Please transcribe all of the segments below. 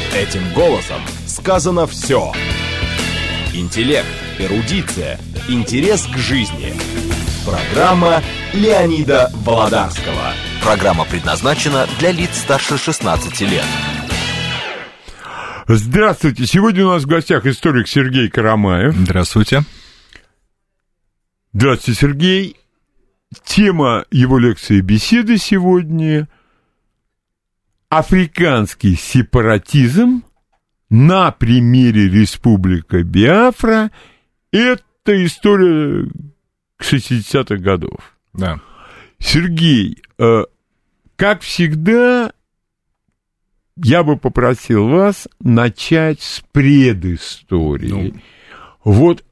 Этим голосом сказано все. Интеллект, эрудиция, интерес к жизни. Программа Леонида Володарского. Программа предназначена для лиц старше 16 лет. Здравствуйте. Сегодня у нас в гостях историк Сергей Карамаев. Здравствуйте. Здравствуйте, Сергей. Тема его лекции и беседы сегодня — африканский сепаратизм на примере Республики Биафра. Это история 60-х годов. Да. Сергей, как всегда, я бы попросил вас начать с предыстории. Вот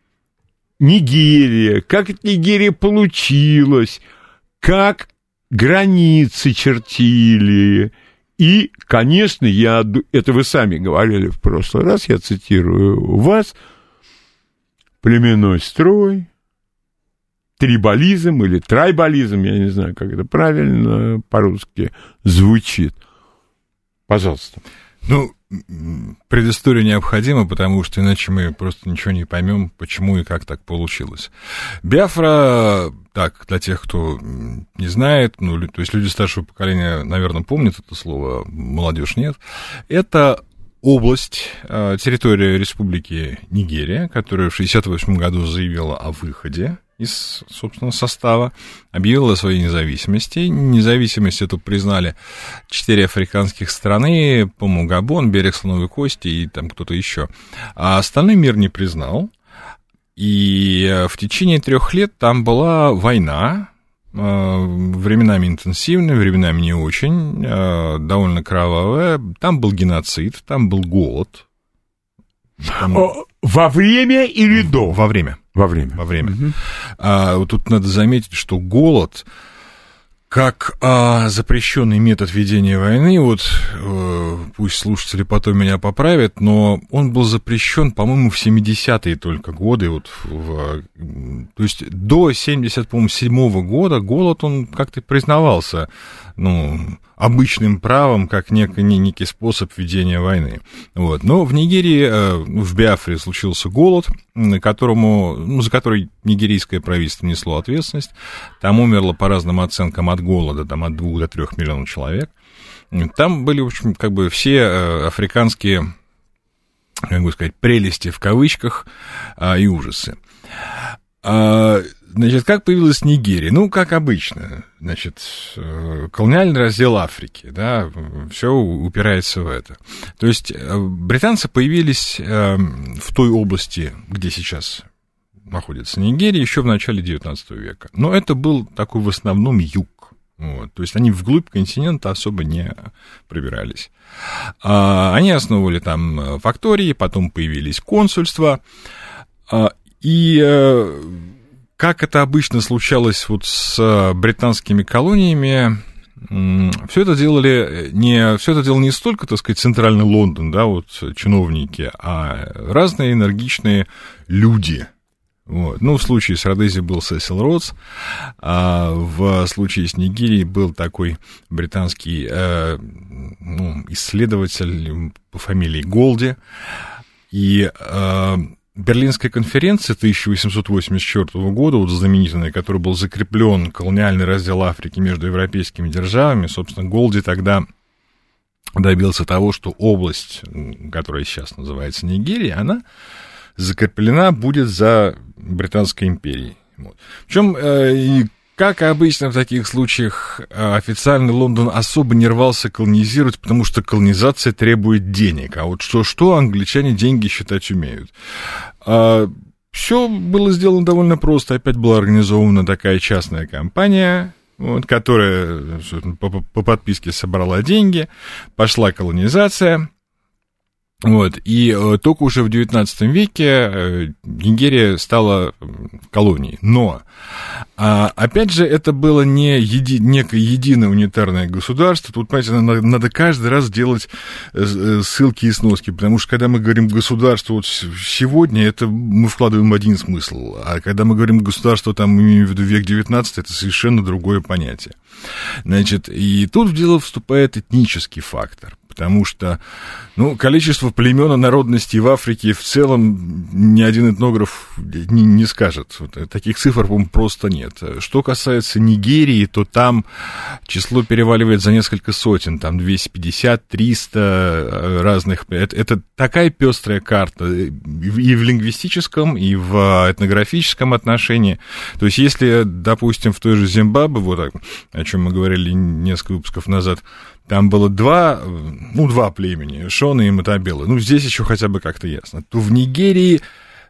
Нигерия, как эта Нигерия получилась, как границы чертили. И, конечно, это вы сами говорили в прошлый раз, я цитирую вас, племенной строй, трибализм или трайбализм, я не знаю, как это правильно по-русски звучит. Пожалуйста. Предыстория необходима, потому что иначе мы просто ничего не поймем, почему и как так получилось. Биафра, так, для тех, кто не знает, то есть люди старшего поколения, наверное, помнят это слово, молодежь нет, это область, территория Республики Нигерия, которая в 1968 году заявила о выходе из, собственно, состава, объявила о своей независимости. Независимость эту признали 4 африканских страны, по-моему, Габон, Берег Слоновой Кости и там кто-то еще. А остальной мир не признал. И в течение 3 лет там была война, временами интенсивная, временами не очень, довольно кровавая. Там был геноцид, там был голод. Во время или до? Во время. Во время. Угу. Вот тут надо заметить, что голод, как запрещенный метод ведения войны, вот пусть слушатели потом меня поправят, но он был запрещен, по-моему, в 70-е только годы. Вот то есть до 77-го года голод, он как-то признавался, обычным правом, как некий способ ведения войны. Вот. Но в Нигерии, в Биафре случился голод, за который нигерийское правительство несло ответственность. Там умерло, по разным оценкам, от голода, от 2 до 3 миллионов человек. Там были, в общем, все африканские, прелести в кавычках и ужасы. Как появилась Нигерия? Как обычно, колониальный раздел Африки, да, все упирается в это. То есть британцы появились в той области, где сейчас находится Нигерия, еще в начале XIX века. Но это был такой в основном юг. Вот, то есть они вглубь континента особо не пробирались. Они основывали там фактории, потом появились консульства, и как это обычно случалось вот с британскими колониями, все это делал не столько, так сказать, центральный Лондон, да, вот чиновники, а разные энергичные люди. Вот. В случае с Родезией был Сесил Ротс, а в случае с Нигерией был такой британский исследователь по фамилии Голди. И Берлинская конференция 1884 года, вот знаменитая, которой был закреплен колониальный раздел Африки между европейскими державами, собственно, Голди тогда добился того, что область, которая сейчас называется Нигерия, она закреплена будет за Британской империей. Вот. Причем, как обычно в таких случаях, официальный Лондон особо не рвался колонизировать, потому что колонизация требует денег. А вот что англичане деньги считать умеют. Все было сделано довольно просто. Опять была организована такая частная компания, вот, которая по подписке собрала деньги, пошла колонизация. Вот, и только уже в XIX веке Нигерия стала колонией. Но, опять же, это было не некое единое унитарное государство. Тут, понимаете, надо каждый раз делать ссылки и сноски, потому что, когда мы говорим государство вот сегодня, это мы вкладываем один смысл, а когда мы говорим государство, там, имеем в виду век XIX, это совершенно другое понятие. Значит, и тут в дело вступает этнический фактор. потому что, количество племен и народностей в Африке в целом ни один этнограф не скажет. Таких цифр, по-моему, просто нет. Что касается Нигерии, то там число переваливает за несколько сотен, там 250, 300 разных. Это такая пестрая карта и в лингвистическом, и в этнографическом отношении. То есть, если, допустим, в той же Зимбабве, вот так, о чем мы говорили несколько выпусков назад, там было два племени, Шоны и Матабелы. Здесь еще хотя бы как-то ясно. То в Нигерии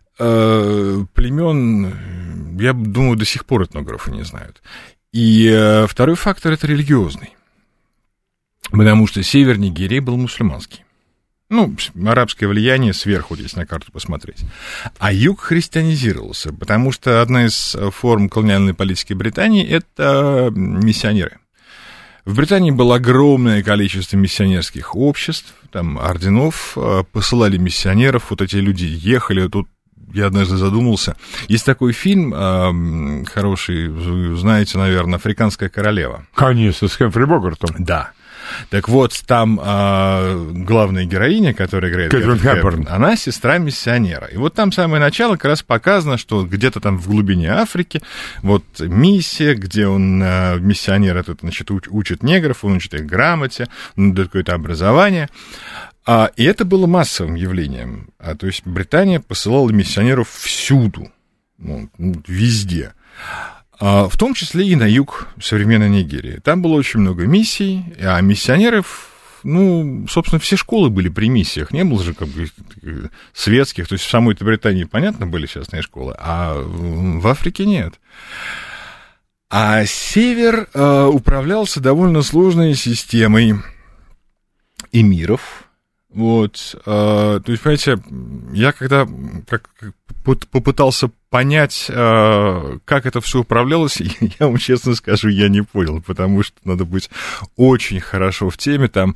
племен, я думаю, до сих пор этнографы не знают. И второй фактор — это религиозный. Потому что север Нигерии был мусульманский. Арабское влияние сверху, если на карту посмотреть. А юг христианизировался, потому что одна из форм колониальной политики Британии — это миссионеры. В Британии было огромное количество миссионерских обществ, там, орденов, посылали миссионеров, вот эти люди ехали, тут я однажды задумался. Есть такой фильм хороший, вы знаете, наверное, «Африканская королева». Конечно, с Хэмфри Богартом. Да. Так вот, там главная героиня, которая играет Кэтрин Хепберн, она сестра миссионера. И вот там самое начало как раз показано, что где-то там в глубине Африки вот миссия, где он, миссионер этот, значит, учит негров, он учит их грамоте, он дает какое-то образование. И это было массовым явлением. То есть Британия посылала миссионеров всюду, везде. В том числе и на юг современной Нигерии. Там было очень много миссий, а миссионеров, собственно, все школы были при миссиях, не было же как бы светских, то есть в самой-то Британии, понятно, были частные школы, а в Африке нет. А север управлялся довольно сложной системой эмиров. То есть, понимаете, я когда попытался понять, как это все управлялось, я вам честно скажу, я не понял, потому что надо быть очень хорошо в теме, там,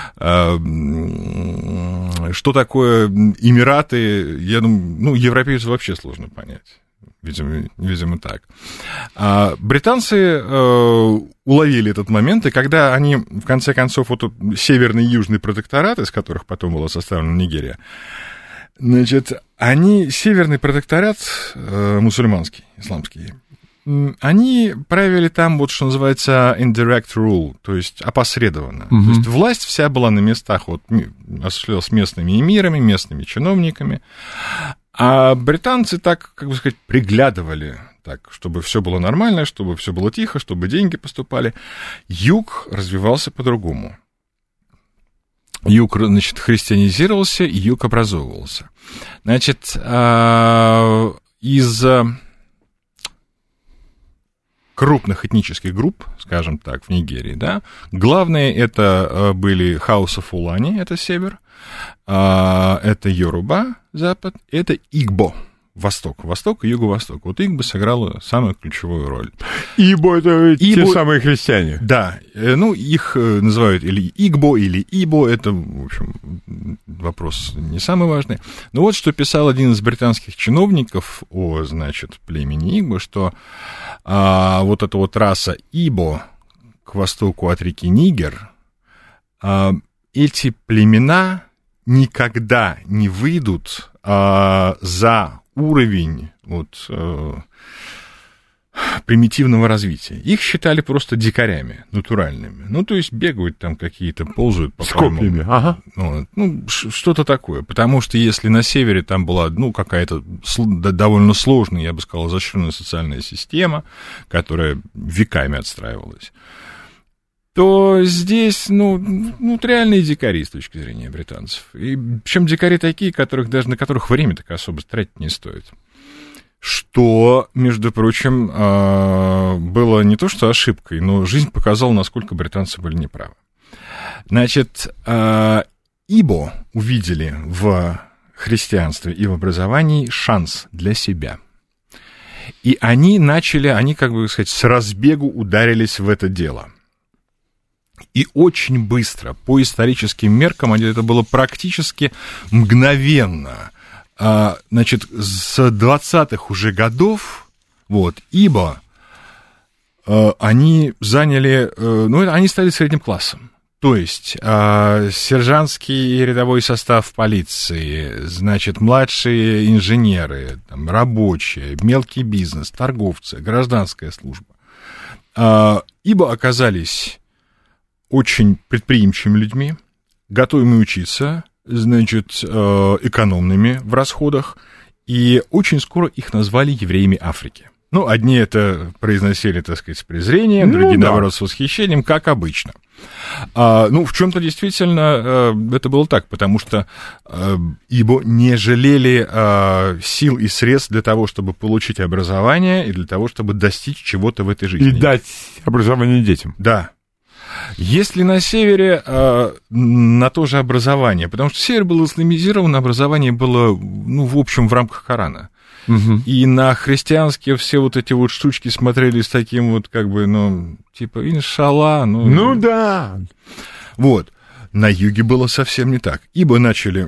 что такое Эмираты, я думаю, европейцу вообще сложно понять. Видимо, так. Британцы уловили этот момент, и когда они, в конце концов, вот северный и южный протекторат, из которых потом была составлена Нигерия, значит, северный протекторат мусульманский, исламский, они правили там, вот что называется indirect rule, то есть опосредованно. То есть власть вся была на местах, осуществлялась местными эмирами, местными чиновниками. А британцы так, как бы сказать, приглядывали, так, чтобы все было нормально, чтобы все было тихо, чтобы деньги поступали. Юг развивался по-другому. Юг, значит, христианизировался, и юг образовывался. Значит, из крупных этнических групп, скажем так, в Нигерии, да, главные это были Хауса Фулани, это север, это Йоруба, запад, это Игбо, восток и юго-восток. Вот Игбо сыграла самую ключевую роль. Игбо — это те самые христиане. Да, их называют или Игбо, или Ибо, это, в общем, вопрос не самый важный. Но вот что писал один из британских чиновников о, значит, племени Игбо, что вот эта вот раса Ибо к востоку от реки Нигер, эти племена никогда не выйдут за уровень примитивного развития. Их считали просто дикарями, натуральными. То есть бегают там какие-то, ползают по копьями, ага. Что-то такое. Потому что если на севере там была, какая-то довольно сложная, я бы сказал, изощренная социальная система, которая веками отстраивалась, то здесь, реальные дикари с точки зрения британцев. И причем дикари такие, на которых время так особо тратить не стоит. Что, между прочим, было не то что ошибкой, но жизнь показала, насколько британцы были неправы. Значит, Ибо увидели в христианстве и в образовании шанс для себя. И они, как бы сказать, с разбегу ударились в это дело. И очень быстро, по историческим меркам, это было практически мгновенно. Значит, с 20-х уже годов, Ибо, они заняли, они стали средним классом. То есть сержантский и рядовой состав полиции, значит, младшие инженеры, там, рабочие, мелкий бизнес, торговцы, гражданская служба, ибо оказались очень предприимчивыми людьми, готовыми учиться, значит, экономными в расходах, и очень скоро их назвали евреями Африки. Ну, одни это произносили, так сказать, с презрением, другие, наоборот, с восхищением, как обычно. В чем-то действительно это было так, потому что ибо не жалели сил и средств для того, чтобы получить образование и для того, чтобы достичь чего-то в этой жизни. И дать образование детям. Да. Если на севере на то же образование, потому что север был исламизирован, образование было, в общем, в рамках Корана. Угу. И на христианские все вот эти вот штучки смотрели с таким вот, как бы, типа, иншалла. Да. Вот. На юге было совсем не так. Ибо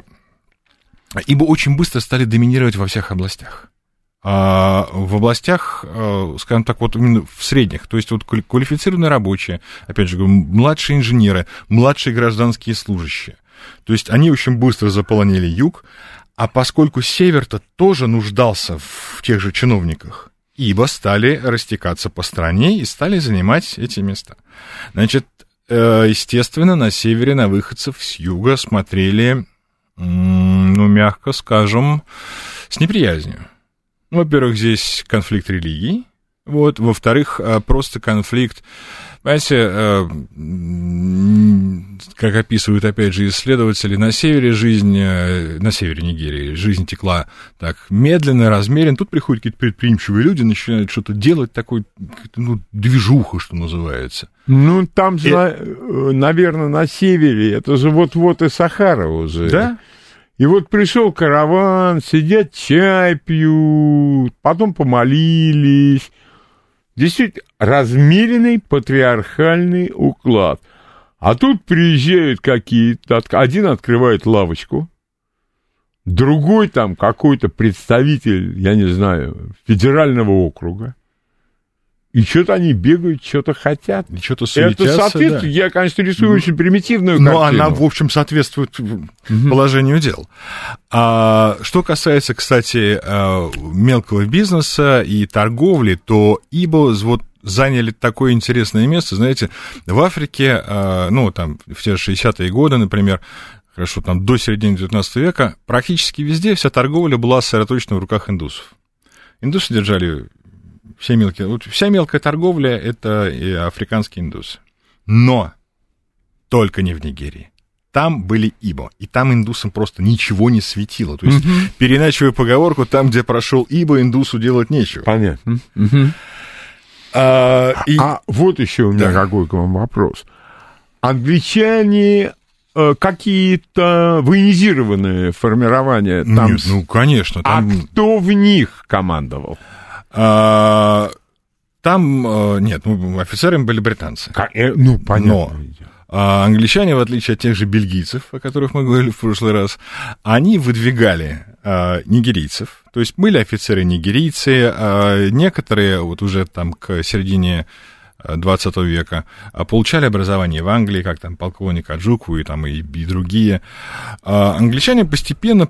очень быстро стали доминировать во всех областях. В областях, скажем так, вот именно в средних, то есть вот квалифицированные рабочие, опять же, младшие инженеры, младшие гражданские служащие. То есть они очень быстро заполонили юг, а поскольку север-то тоже нуждался в тех же чиновниках, ибо стали растекаться по стране и стали занимать эти места. Значит, естественно, на севере на выходцев с юга смотрели, мягко скажем, с неприязнью. Во-первых, здесь конфликт религий, вот, во-вторых, просто конфликт, понимаете, как описывают, опять же, исследователи, на севере Нигерии жизнь текла так медленно, размеренно, тут приходят какие-то предприимчивые люди, начинают что-то делать, такой, движуха, что называется. Там же, наверное, на севере, это же вот-вот и Сахара уже. Да? И вот пришел караван, сидят, чай пьют, потом помолились. Действительно, размеренный патриархальный уклад. А тут приезжают какие-то, один открывает лавочку, другой там какой-то представитель, я не знаю, федерального округа. И что-то они бегают, что-то хотят. И что-то суетятся, это соответствует, да. Я, конечно, рисую очень примитивную картину. Но она, в общем, соответствует положению дел. Что касается, кстати, мелкого бизнеса и торговли, то ибо вот заняли такое интересное место, знаете, в Африке, там, в те же 60-е годы, например, хорошо, там, до середины 19 века, практически везде вся торговля была сосредоточена в руках индусов. Индусы держали... Вся мелкая торговля — это и африканские индусы. Но только не в Нигерии. Там были ибо, и там индусам просто ничего не светило. То есть, переначивая поговорку, там, где прошел ибо, индусу делать нечего. Понятно. Вот еще у меня какой к вам вопрос. Англичане... какие-то военизированные формирования там... Нет, конечно. Там... А кто в них командовал? Там, нет, офицерами были британцы. Понятно. Но англичане, в отличие от тех же бельгийцев, о которых мы говорили в прошлый раз, они выдвигали нигерийцев. То есть были офицеры-нигерийцы, некоторые вот уже там к середине 20 века получали образование в Англии, как там полковник Аджукву и там и другие. Англичане постепенно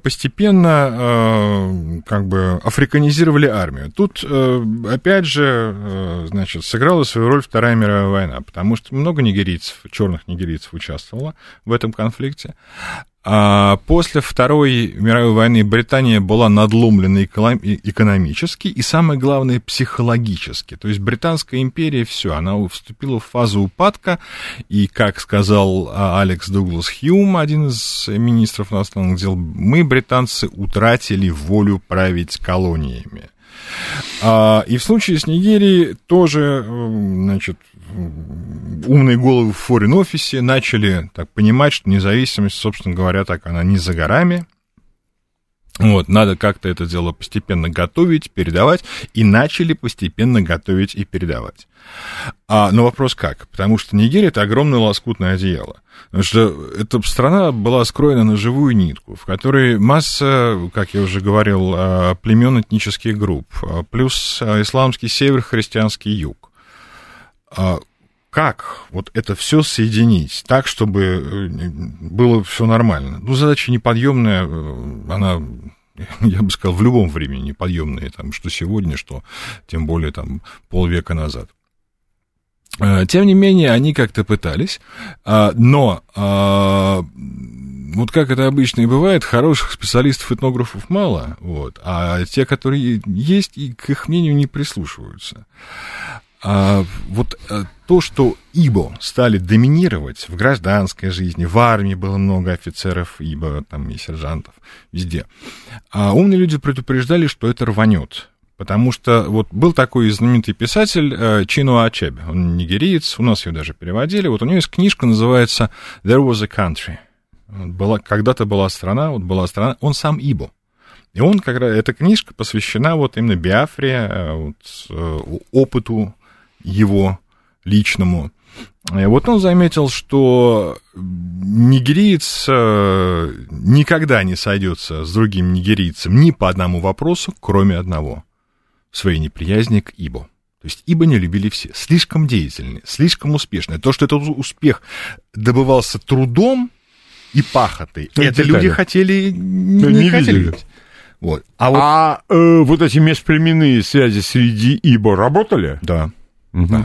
как бы африканизировали армию. Тут, опять же, значит, сыграла свою роль Вторая мировая война, потому что много нигерийцев, черных нигерийцев участвовало в этом конфликте. После Второй мировой войны Британия была надломлена экономически и, самое главное, психологически. То есть Британская империя, все, она вступила в фазу упадка, и, как сказал Алекс Дуглас Хьюм, один из министров иностранных дел, мы, британцы, утратили волю править колониями. И в случае с Нигерией тоже, значит, умные головы в Foreign Office начали так понимать, что независимость, собственно говоря, так она не за горами. Вот, надо как-то это дело постепенно готовить, передавать, и начали постепенно готовить и передавать. Но вопрос как? Потому что Нигерия — это огромное лоскутное одеяло. Потому что эта страна была скроена на живую нитку, в которой масса, как я уже говорил, племен, этнических групп, плюс исламский север, христианский юг. как вот это все соединить так, чтобы было все нормально? Ну, задача неподъемная, она, я бы сказал, в любом времени неподъемная, там, что сегодня, что тем более там полвека назад. Тем не менее, они как-то пытались, но вот как это обычно и бывает, хороших специалистов-этнографов мало, вот, а те, которые есть, и к их мнению не прислушиваются. Вот то, что ибо стали доминировать в гражданской жизни, в армии было много офицеров ибо, там и сержантов, везде, умные люди предупреждали, что это рванет. Потому что вот был такой знаменитый писатель Чинуа Ачебе, он нигериец, у нас ее даже переводили, вот у него есть книжка, называется «There was a country». Когда-то была страна, он сам ибо. И он, эта книжка посвящена вот именно Биафре, вот, опыту его личному. И вот он заметил, что нигериец никогда не сойдется с другим нигерийцем ни по одному вопросу, кроме одного. Своей неприязни к ибо. То есть ибо не любили все. Слишком деятельные, слишком успешные. То, что этот успех добывался трудом и пахотой, это люди хотели не хотели видеть. Вот. Вот эти межплеменные связи среди ибо работали? Да. Угу.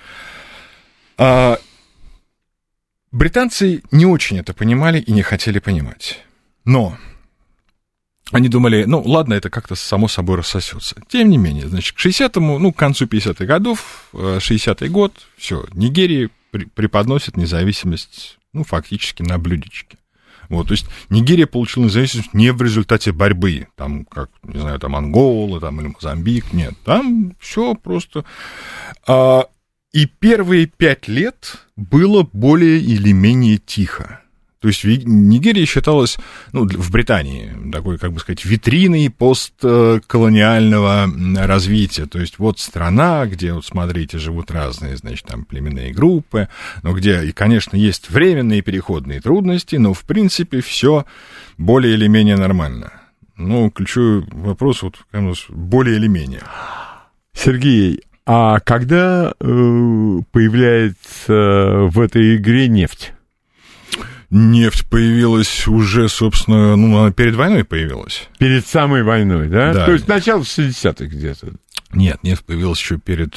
Да. Британцы не очень это понимали и не хотели понимать. Но они думали, ну, ладно, это как-то само собой рассосется. Тем не менее, значит, к 60-му, ну, к концу 50-х годов, 60-й год, все, Нигерия преподносит независимость, ну, фактически на блюдечке. Вот, то есть Нигерия получила независимость не в результате борьбы, там, как, не знаю, там, Ангола, там, или Мозамбик, нет, там все просто... И первые 5 лет было более или менее тихо. То есть Нигерия считалась, ну, в Британии, такой, как бы сказать, витриной постколониального развития. То есть вот страна, где, вот смотрите, живут разные, значит, там племенные группы, но где, и, конечно, есть временные переходные трудности, но, в принципе, все более или менее нормально. Ну, ключевой вопрос, вот, более или менее. Сергей, а когда появляется в этой игре нефть? Нефть появилась уже, собственно, ну, она перед войной появилась. Перед самой войной, да? Да. То есть начало 60-х где-то. Нет, нефть появилась еще перед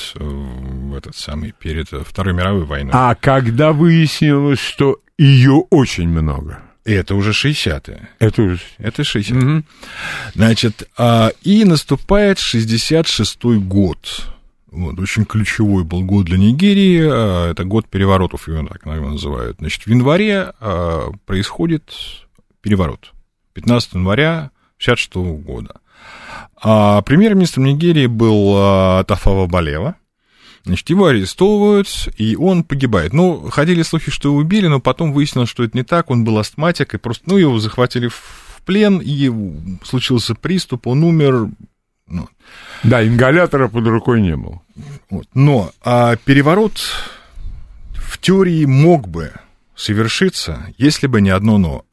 Второй мировой войной. А когда выяснилось, что ее очень много? Это уже 60-е. Это 60-е. Угу. Значит, и наступает 66-й год. Вот, очень ключевой был год для Нигерии, это год переворотов, его так называют. Значит, в январе происходит переворот, 15 января 1966 года. Премьер-министром Нигерии был Тафава Балева. Значит, его арестовывают, и он погибает. Ну, ходили слухи, что его убили, но потом выяснилось, что это не так, он был астматик, и просто, ну, его захватили в плен, и случился приступ, он умер. Ну. Да, ингалятора под рукой не было. Вот. Но переворот в теории мог бы совершиться, если бы не одно «но».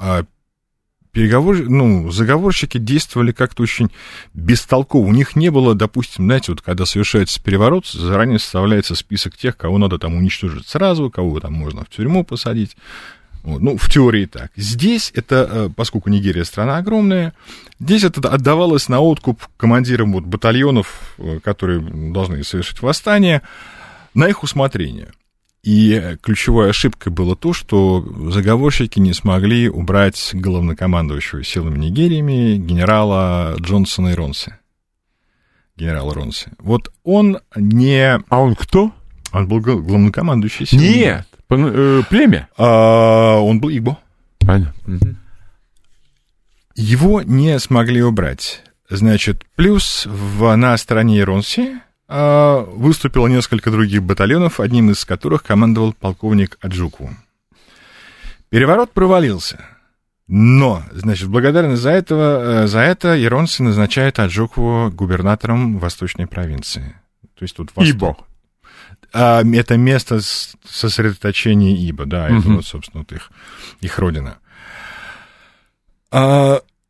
Заговорщики действовали как-то очень бестолково. У них не было, допустим, знаете, вот когда совершается переворот, заранее составляется список тех, кого надо там уничтожить сразу, кого там можно в тюрьму посадить. Вот, ну, в теории так. Здесь это, поскольку Нигерия страна огромная, здесь это отдавалось на откуп командирам вот батальонов, которые должны совершить восстание, на их усмотрение. И ключевой ошибкой было то, что заговорщики не смогли убрать главнокомандующего силами Нигерии генерала Джонсона Иронси. Генерала Ронси. Вот он не... А он кто? Он был главнокомандующий силами. Нет. Племя? Он был Игбо. Понятно. Его не смогли убрать. Значит, плюс на стороне Иронси выступило несколько других батальонов, одним из которых командовал полковник Аджукwu. Переворот провалился. Но, значит, благодарно за это Иронси назначает Аджукwu губернатором Восточной провинции. То есть тут Ибо. Это место сосредоточения Ибо, да, это вот, собственно, вот их родина.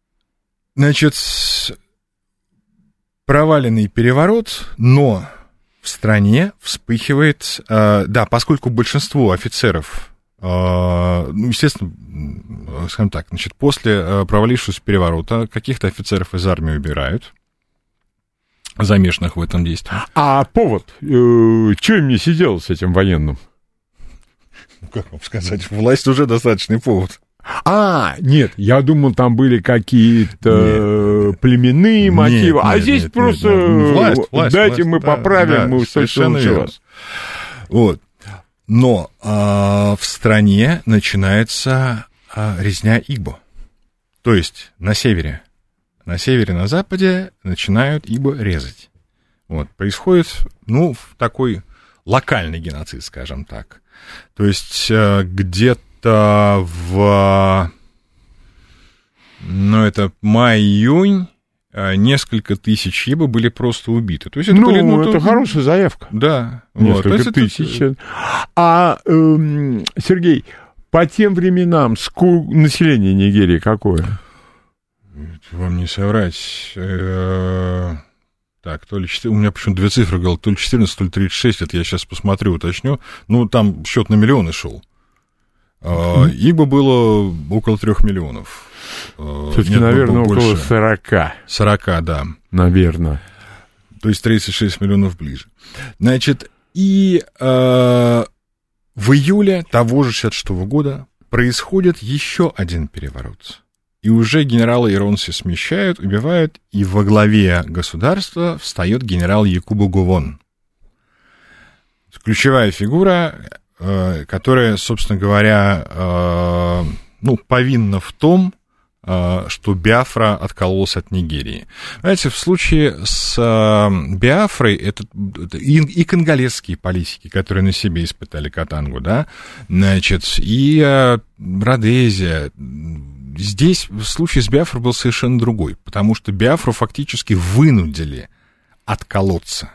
Значит, проваленный переворот, но в стране вспыхивает, да, поскольку большинство офицеров, естественно, скажем так, значит, после провалившегося переворота каких-то офицеров из армии убирают, замешанных в этом действии. А повод? Что им не сидело с этим военным? Как вам сказать, власть уже достаточный повод. Нет, я думал, там были какие-то племенные мотивы, здесь просто власть, дайте мы поправим, мы совершенно верно. Вот. Но в стране начинается резня Игбо. То есть на севере, на западе начинают Игбо резать. Вот. Происходит, такой локальный геноцид, скажем так. То есть где-то это май-июнь, несколько тысяч Игбо были просто убиты. То есть это это хорошая заявка. Да. Несколько тысяч. Сергей, по тем временам население Нигерии какое? Вам не соврать. Так, у меня почему-то две цифры говорил, то ли 14, то ли 36, это я сейчас посмотрю, уточню. Там счет на миллионы шел. Игбо было около 3 миллионов. Все-таки, наверное, около 40. 40, да. Наверное. То есть 36 миллионов ближе. Значит, и в июле того же 66 года происходит еще один переворот. И уже генерала Иронси смещают, убивают, и во главе государства встает генерал Якубу Говон. Ключевая фигура, которая, собственно говоря, повинна в том, что Биафра откололся от Нигерии. Знаете, в случае с Биафрой это и конголезские политики, которые на себе испытали Катангу, да, значит, и Родезия. Здесь в случае с Биафрой был совершенно другой, потому что Биафру фактически вынудили отколоться.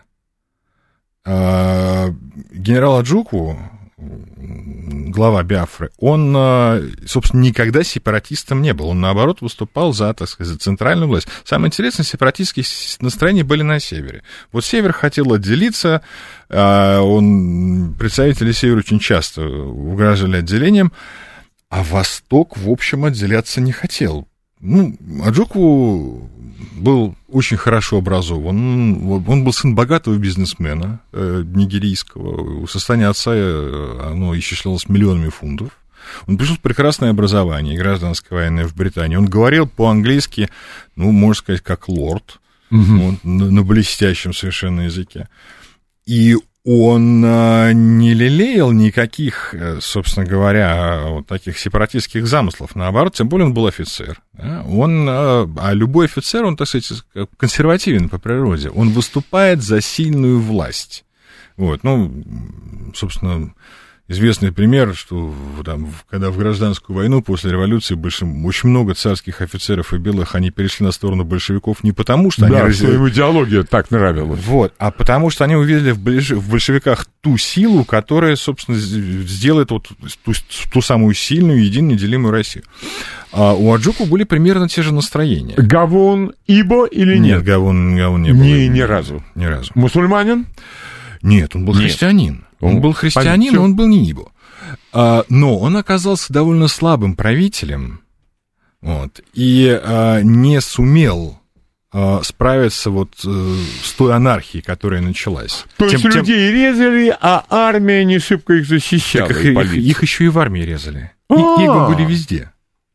Генерал Аджукwu, глава Биафры, он, собственно, никогда сепаратистом не был. Он, наоборот, выступал за, так сказать, за центральную власть. Самое интересное, сепаратистские настроения были на севере. Вот север хотел отделиться, представители севера очень часто угрожали отделением, а Восток, в общем, отделяться не хотел. Аджукwu был очень хорошо образован. Он был сын богатого бизнесмена нигерийского. Состояние отца, оно исчислялось миллионами фунтов. Он пришел в прекрасное образование, гражданское военное в Британии. Он говорил по-английски, можно сказать, как лорд, на блестящем совершенно языке. И он не лелеял никаких, собственно говоря, таких сепаратистских замыслов. Наоборот, тем более он был офицер. Да? А любой офицер, он, так сказать, консервативен по природе. Он выступает за сильную власть. Вот, собственно, известный пример, что когда в гражданскую войну после революции очень много царских офицеров и белых, они перешли на сторону большевиков не потому, что они... что им идеология так нравилась. Вот, а потому что они увидели в большевиках ту силу, которая, собственно, сделает ту самую сильную, единую, неделимую Россию. А у Аджукwu были примерно те же настроения. Гавон Ибо или нет? Нет, Гавон не был. Ни разу. Ни разу. Мусульманин? Нет, он был христианин. Он был христианин, он был не Игбо. Но он оказался довольно слабым правителем, и не сумел справиться с той анархией, которая началась. То есть людей резали, а армия не шибко их защищала. Их еще и в армии резали. Игбо были везде.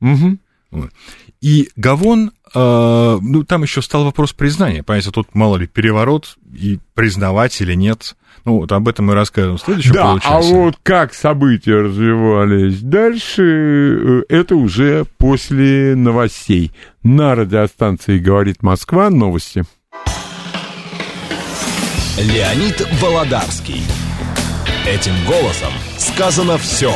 И Гавон, там еще стал вопрос признания. Понимаете, тут мало ли переворот, и признавать или нет. Об этом мы расскажем в следующем получасе. А как события развивались дальше, это уже после новостей. На радиостанции «Говорит Москва» новости. Леонид Володарский. Этим голосом сказано все.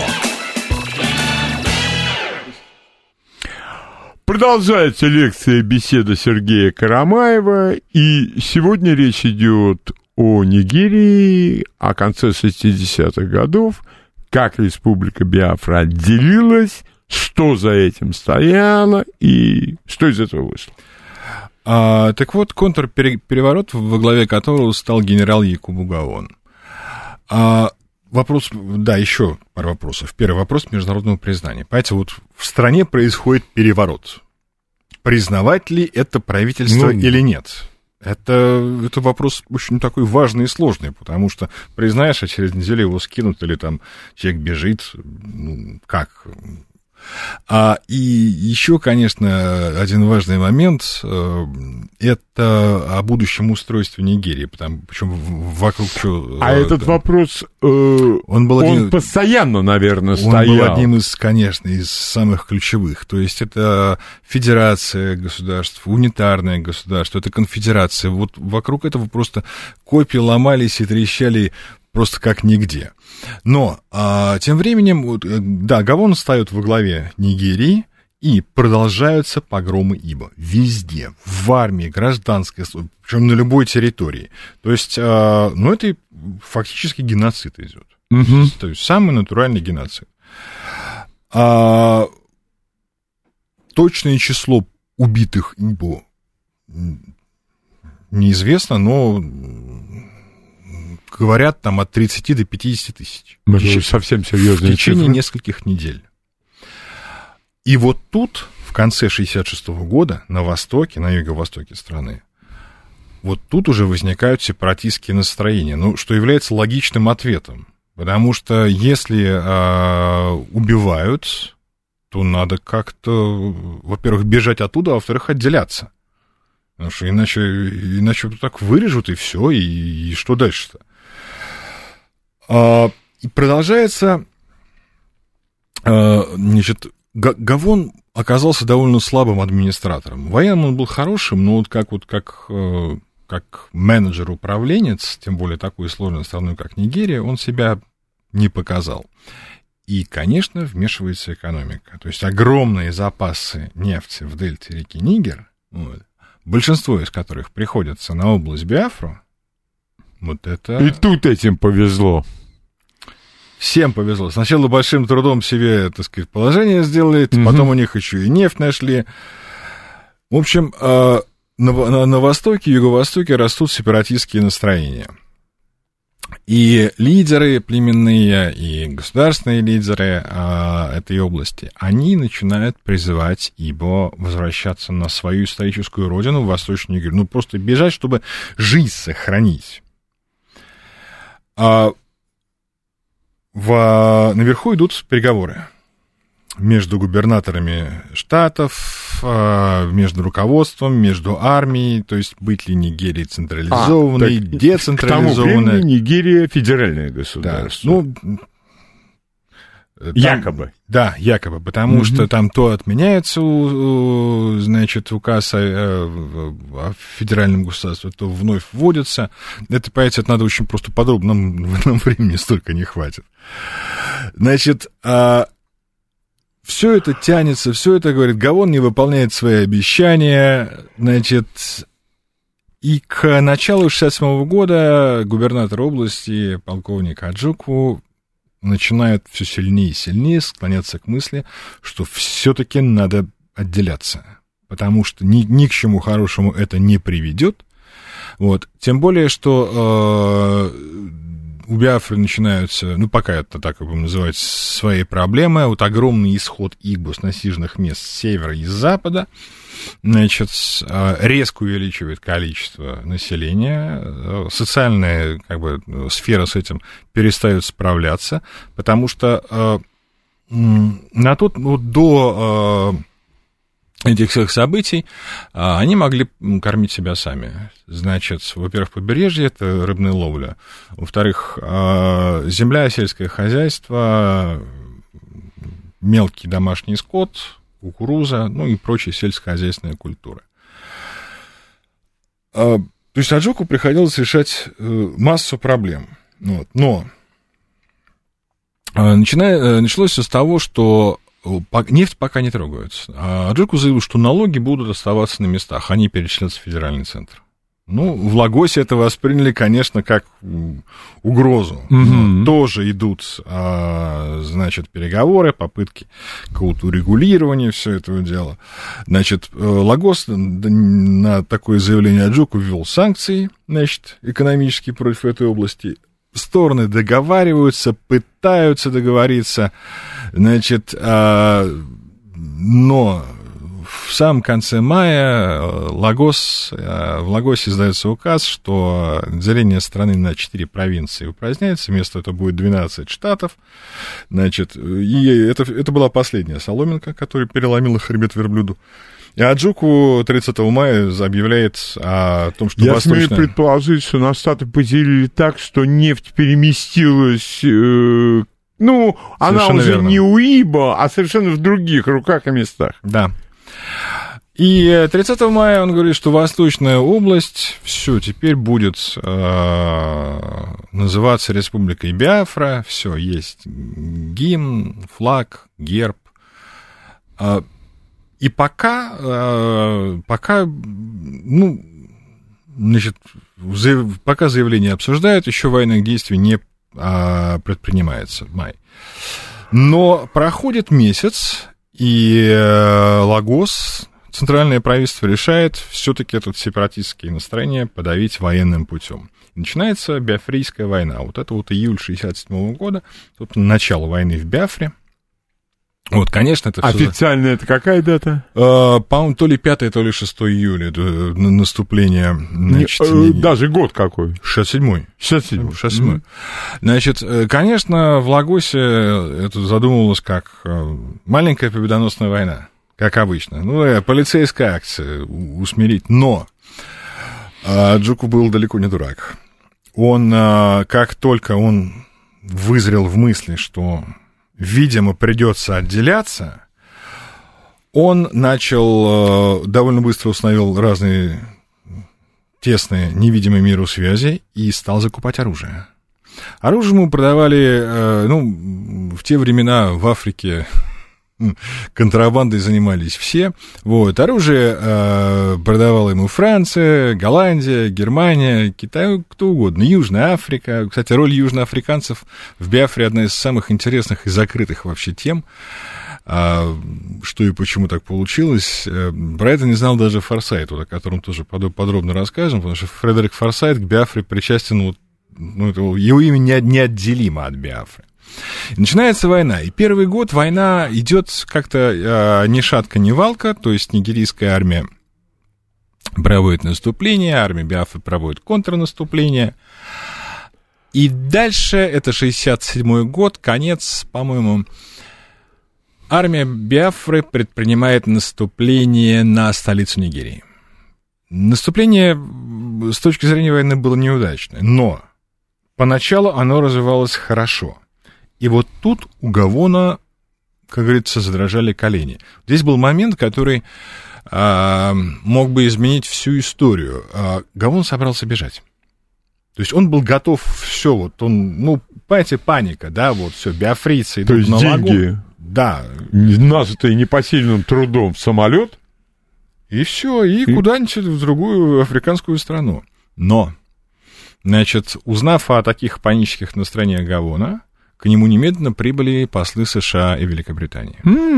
Продолжается лекция «Беседа» Сергея Карамаева, и сегодня речь идет о Нигерии, о конце 60-х годов, как республика Биафра отделилась, что за этим стояло и что из этого вышло. Так вот, контрпереворот, во главе которого стал генерал Якубу Гавон. Вопрос, да, еще пару вопросов. Первый вопрос международного признания. Понимаете, вот в стране происходит переворот. Признавать ли это правительство или нет? Это вопрос очень такой важный и сложный, потому что признаешь, а через неделю его скинут, или там человек бежит, как? И еще, конечно, один важный момент – это о будущем устройстве Нигерии, причем вокруг чего… этот вопрос, он постоянно, наверное, стоял. Он был одним из, конечно, из самых ключевых. То есть это федерация государств, унитарное государство, это конфедерация. Вот вокруг этого просто копья ломались и трещали просто как нигде. Но тем временем, да, Гавон встает во главе Нигерии, и продолжаются погромы Игбо. Везде, в армии, гражданской, причем на любой территории. То есть, это фактически геноцид идет. То есть, самый натуральный геноцид. Точное число убитых Игбо неизвестно, но говорят там от 30 до 50 тысяч. Совсем серьезные в течение нескольких недель. И вот тут, в конце 1966 года, на востоке, на юго-востоке страны, вот тут уже возникают сепаратистские настроения, что является логичным ответом. Потому что если убивают, то надо как-то, во-первых, бежать оттуда, а во-вторых, отделяться. Потому что иначе так вырежут, и все, и что дальше-то? И продолжается, Гавон оказался довольно слабым администратором. Военным он был хорошим, но как менеджер-управленец, тем более такой сложной страной, как Нигерия, он себя не показал. И, конечно, вмешивается экономика. То есть огромные запасы нефти в дельте реки Нигер, большинство из которых приходится на область Биафру, И тут этим повезло. Всем повезло. Сначала большим трудом себе, так сказать, положение сделали, потом у них еще и нефть нашли. В общем, на востоке, юго-востоке растут сепаратистские настроения. И лидеры племенные, и государственные лидеры этой области, они начинают призывать Игбо возвращаться на свою историческую родину, в Восточную Нигерию. Просто бежать, чтобы жизнь сохранить. Наверху идут переговоры между губернаторами штатов, между руководством, между армией, то есть быть ли Нигерия централизованной, децентрализованной. К тому времени Нигерия федеральное государство. Да, якобы. Да, якобы, потому что там то отменяется, указ о федеральном государстве, то вновь вводится. Это, понимаете, это надо очень просто подробно, нам времени столько не хватит. Все это тянется, все это, говорит, Гавон не выполняет свои обещания, и к началу 1967 года губернатор области, полковник Аджукwu, начинает все сильнее и сильнее склоняться к мысли, что все-таки надо отделяться, потому что ни к чему хорошему это не приведет. Тем более, что у Биафры начинаются, пока это так и будем называть, свои проблемы. Огромный исход Игбо с насиженных мест с севера и с запада, резко увеличивает количество населения. Социальная сфера с этим перестает справляться, потому что до этих всех событий они могли кормить себя сами. Во-первых, побережье — это рыбная ловля. Во-вторых, земля, сельское хозяйство, мелкий домашний скот, кукуруза, и прочая сельскохозяйственная культура. То есть Аджукwu приходилось решать массу проблем. Но началось все с того, что нефть пока не трогается. А Аджукwu заявил, что налоги будут оставаться на местах, они перечислятся в федеральный центр. Ну, в Лагосе это восприняли, конечно, как угрозу. Тоже идут, значит, переговоры, попытки какого-то урегулирования всего этого дела. Значит, Лагос на такое заявление Аджуку ввел санкции, значит, экономические против этой области. Стороны договариваются, пытаются договориться, значит, но в самом конце мая в Лагосе издается указ, что деление страны на 4 провинции упраздняется, вместо этого будет 12 штатов, значит, и это была последняя соломинка, которая переломила хребет верблюду. И Аджуку 30 мая объявляет о том, что Я смею предположить, что на штаты поделили так, что нефть переместилась... она уже верно. Не у ИБА, а совершенно в других руках и местах. Да. И 30 мая он говорит, что Восточная область все теперь будет называться Республикой Биафра, все, есть гимн, флаг, герб. И пока заявление обсуждают, еще военных действий не предпринимается в мае. Но проходит месяц, и Лагос, центральное правительство, решает все-таки это сепаратистские настроения подавить военным путем. Начинается Биафрийская война. Вот это вот июль 1967 года, собственно, начало войны в Биафре. Вот, конечно, это официально это какая дата? По-моему, то ли 5, то ли 6 июля, это наступление. Значит, даже год какой? 67-й. 67-й. Значит, конечно, в Лагосе это задумывалось как маленькая победоносная война, как обычно. Ну, полицейская акция, усмирить. Но Аджуку был далеко не дурак. Он, как только он вызрел в мысли, что... видимо, придется отделяться, он начал, довольно быстро установил разные тесные невидимые миру связи и стал закупать оружие. Оружие ему продавали, в те времена в Африке контрабандой занимались все. Вот, оружие продавала ему Франция, Голландия, Германия, Китай, кто угодно, Южная Африка. Кстати, роль южноафриканцев в Биафре одна из самых интересных и закрытых вообще тем. Что и почему так получилось, про это не знал даже Форсайт, о котором тоже подробно расскажем, потому что Фредерик Форсайт к Биафре причастен, его имя неотделимо от Биафры. И начинается война, и первый год война идет как-то ни шатка, ни валка, то есть нигерийская армия проводит наступление, армия Биафры проводит контрнаступление, и дальше, это 67-й год, конец, по-моему, армия Биафры предпринимает наступление на столицу Нигерии. Наступление с точки зрения войны было неудачное, но поначалу оно развивалось хорошо. И вот тут у Гавона, как говорится, задрожали колени. Здесь был момент, который мог бы изменить всю историю. Гавон собрался бежать. То есть он был готов все, вот он, понимаете, паника, да, вот все, биафрийцы идут на лагу. Деньги, да, нажитые непосильным трудом в самолет. И все, и куда-нибудь в другую африканскую страну. Но, значит, узнав о таких панических настроениях Гавона, к нему немедленно прибыли послы США и Великобритании.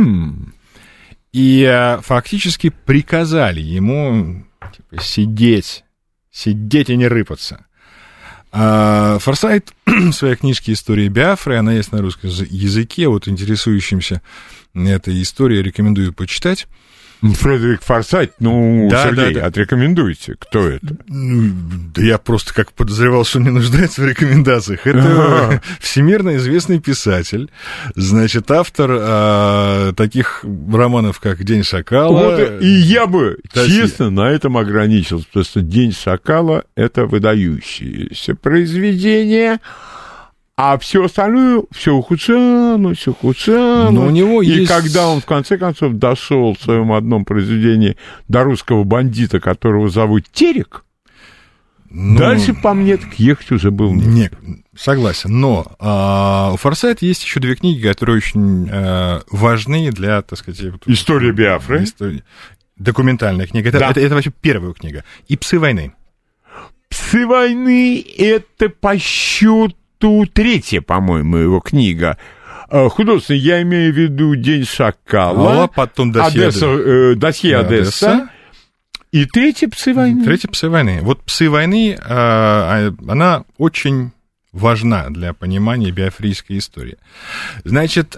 И фактически приказали ему сидеть и не рыпаться. Форсайт в своей книжке «История Биафры», она есть на русском языке, вот интересующимся этой историей рекомендую почитать. Фредерик Форсайт, Сергей, отрекомендуйте, кто это? Да я просто как подозревал, что он не нуждается в рекомендациях. Это всемирно известный писатель, значит, автор таких романов, как «День шакала». Вот, и я бы, честно, на этом ограничился, потому что «День шакала» — это выдающееся произведение. А все остальное, все ухудшалось. Но у него и есть... когда он, в конце концов, дошел в своем одном произведении до русского бандита, которого зовут Терек, дальше, по мне, так ехать уже был нет. Согласен, но у Форсайта есть еще две книги, которые очень важны для, так сказать... «История Биафры». Документальная книга. Это вообще первая книга. «И псы войны». «Псы войны» — это по счету третья, по-моему, его книга. Художественно я имею в виду «День шакала», потом досье Одесса. И третья «Псы войны». Третья «Псы войны». Вот «Псы войны», она очень важна для понимания биофрийской истории. Значит,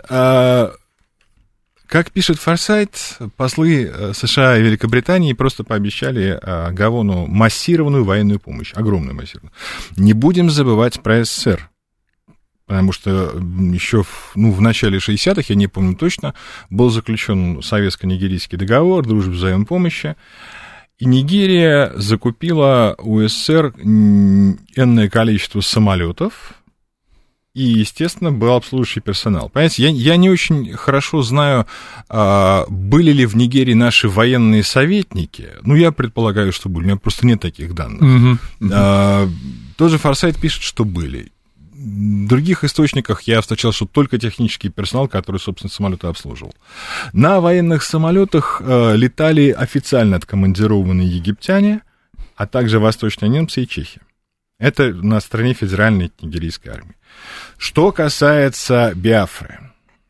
как пишет Форсайт, послы США и Великобритании просто пообещали Гавону массированную военную помощь, огромную массированную. Не будем забывать про СССР, потому что еще в начале 60-х, я не помню точно, был заключен советско-нигерийский договор дружбы взаимопомощи, и Нигерия закупила у СССР энное количество самолетов, и, естественно, был обслуживающий персонал. Понимаете, я не очень хорошо знаю, были ли в Нигерии наши военные советники. Я предполагаю, что были. У меня просто нет таких данных. Тот же Форсайт пишет, что были. В других источниках я встречал, что только технический персонал, который, собственно, самолеты обслуживал. На военных самолетах летали официально откомандированные египтяне, а также восточные немцы и чехи. Это на стороне федеральной нигерийской армии. Что касается Биафры.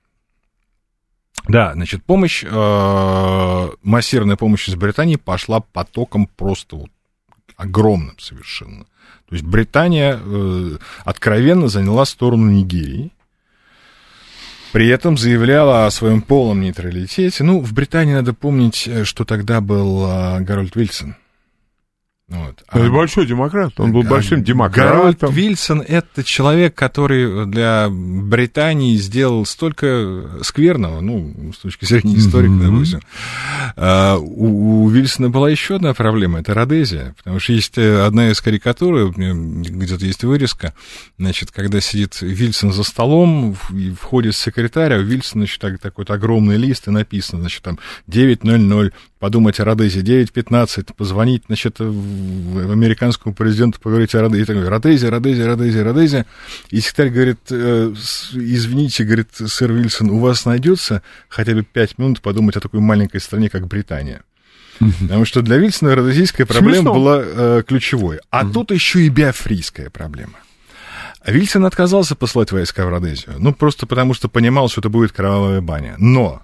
Да, значит, помощь, массированная помощь из Британии пошла потоком просто огромным совершенно. То есть Британия откровенно заняла сторону Нигерии, при этом заявляла о своем полном нейтралитете. В Британии надо помнить, что тогда был Гарольд Вильсон. Вот. Это большой демократ, он был большим демократом. Гарольд Вильсон — это человек, который для Британии сделал столько скверного, с точки зрения историка, допустим. У Вильсона была еще одна проблема — это Родезия, потому что есть одна из карикатур, где-то есть вырезка, значит, когда сидит Вильсон за столом, и входит секретарь, а у Вильсона, значит, такой-то огромный лист, и написано, значит, там 9:00, подумать о Родезии, 9:15, позвонить, значит, американскому президенту, поговорить о Родезии. Родезия. И секретарь говорит: извините, говорит, сэр Вильсон, у вас найдется хотя бы 5 минут подумать о такой маленькой стране, как Британия. Потому что для Вильсона родезийская проблема была ключевой. А тут еще и биофрийская проблема. Вильсон отказался послать войска в Родезию. Просто потому, что понимал, что это будет кровавая баня. Но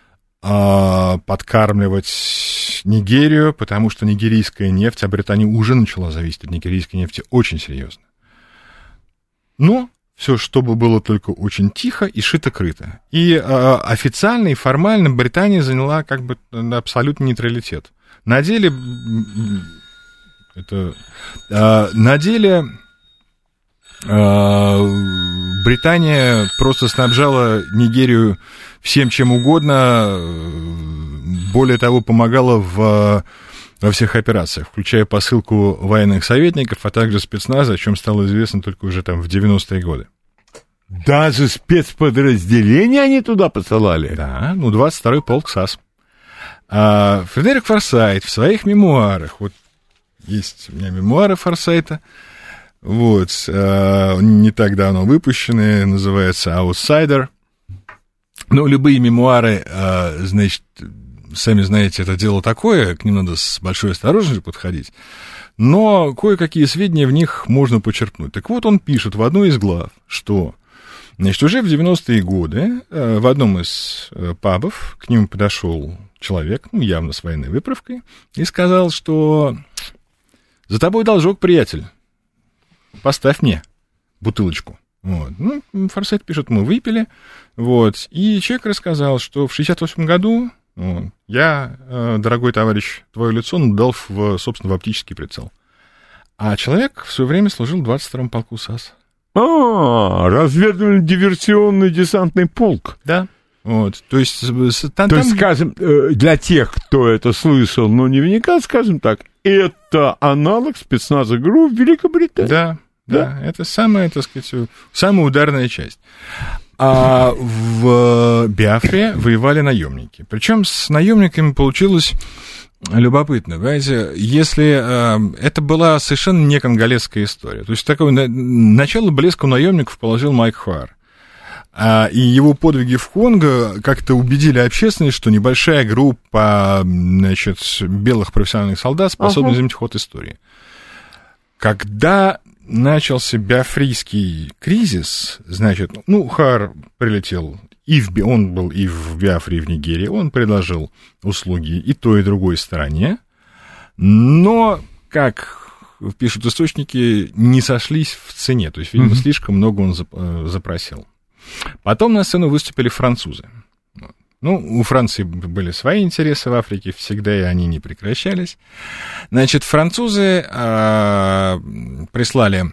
подкармливать Нигерию, потому что нигерийская нефть, а Британия уже начала зависеть от нигерийской нефти очень серьезно. Но все, чтобы было только очень тихо и шито-крыто. И официально и формально Британия заняла как бы абсолютный нейтралитет. На деле Британия просто снабжала Нигерию всем чем угодно, более того, помогала во всех операциях, включая посылку военных советников, а также спецназа, о чем стало известно только уже там в 90-е годы. Даже спецподразделения они туда посылали? Да, 22-й полк САС. Фредерик Форсайт в своих мемуарах, вот есть у меня мемуары Форсайта, не так давно выпущенные, называется «Outsider». Любые мемуары, значит, сами знаете, это дело такое, к ним надо с большой осторожностью подходить, но кое-какие сведения в них можно почерпнуть. Так вот, он пишет в одной из глав, что, значит, уже в 90-е годы в одном из пабов к нему подошел человек, явно с военной выправкой, и сказал, что «за тобой должок, приятель, поставь мне бутылочку». Форсайт пишет, мы выпили, и человек рассказал, что в 68 году я, дорогой товарищ, твое лицо дал, собственно, в оптический прицел. А человек в свое время служил в 22-м полку САС. Разведывательно-диверсионный десантный полк. Да. То есть, скажем, для тех, кто это слышал, но не наверняка, скажем так, это аналог спецназа ГРУ в Великобритании. Да, это самая, так сказать, самая ударная часть. А в Биафре воевали наемники. Причем с наемниками получилось любопытно. Понимаете, если это была совершенно не конголезская история. То есть такое начало блеска у наемников положил Майк Хуар. И его подвиги в Конго как-то убедили общественность, что небольшая группа, значит, белых профессиональных солдат способна изменить ход истории. Когда начался биафрийский кризис, значит, Хаар прилетел, он был и в Биафре, и в Нигерии, он предложил услуги и той, и другой стороне, но, как пишут источники, не сошлись в цене, то есть, видимо, слишком много он запросил. Потом на сцену выступили французы. У Франции были свои интересы в Африке, всегда, и они не прекращались. Значит, французы прислали,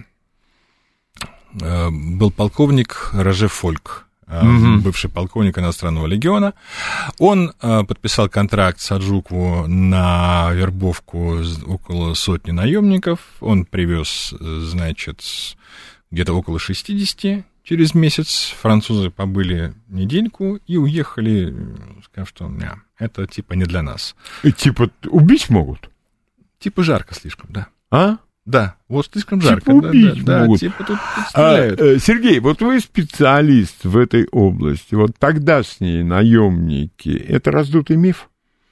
был полковник Роже Фольк, бывший полковник иностранного легиона. Он подписал контракт с Аджукву на вербовку около 100 наемников. Он привез, значит, где-то около 60. Через месяц французы побыли недельку и уехали, сказав, что это типа не для нас. И типа убить могут? Типа жарко слишком, да. А? Да, вот слишком жарко. Типа убить могут. Типа тут стреляют. Сергей, вот вы специалист в этой области. Вот тогдашние наемники, это раздутый миф?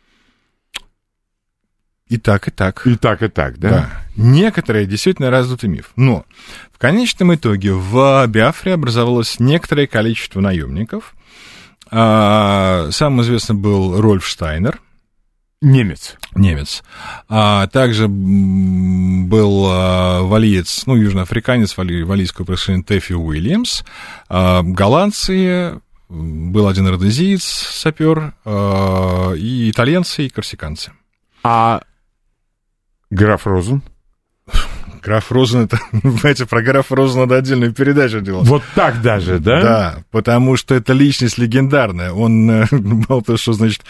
И так, и так. И так, да? Да. Некоторые действительно раздутый миф. Но в конечном итоге в Биафре образовалось некоторое количество наемников. Самым известным был Рольф Штайнер. Немец. Также был валиец, южноафриканец валийского происхождения Тэффи Уильямс. Голландцы, был один родезиец, сапер, и итальянцы, и корсиканцы. А граф Розен? Граф Розен, это, знаете, про графа Розена надо отдельную передачу делать. Вот так даже, да? Да, потому что это личность легендарная. Он, мало того, что, значит,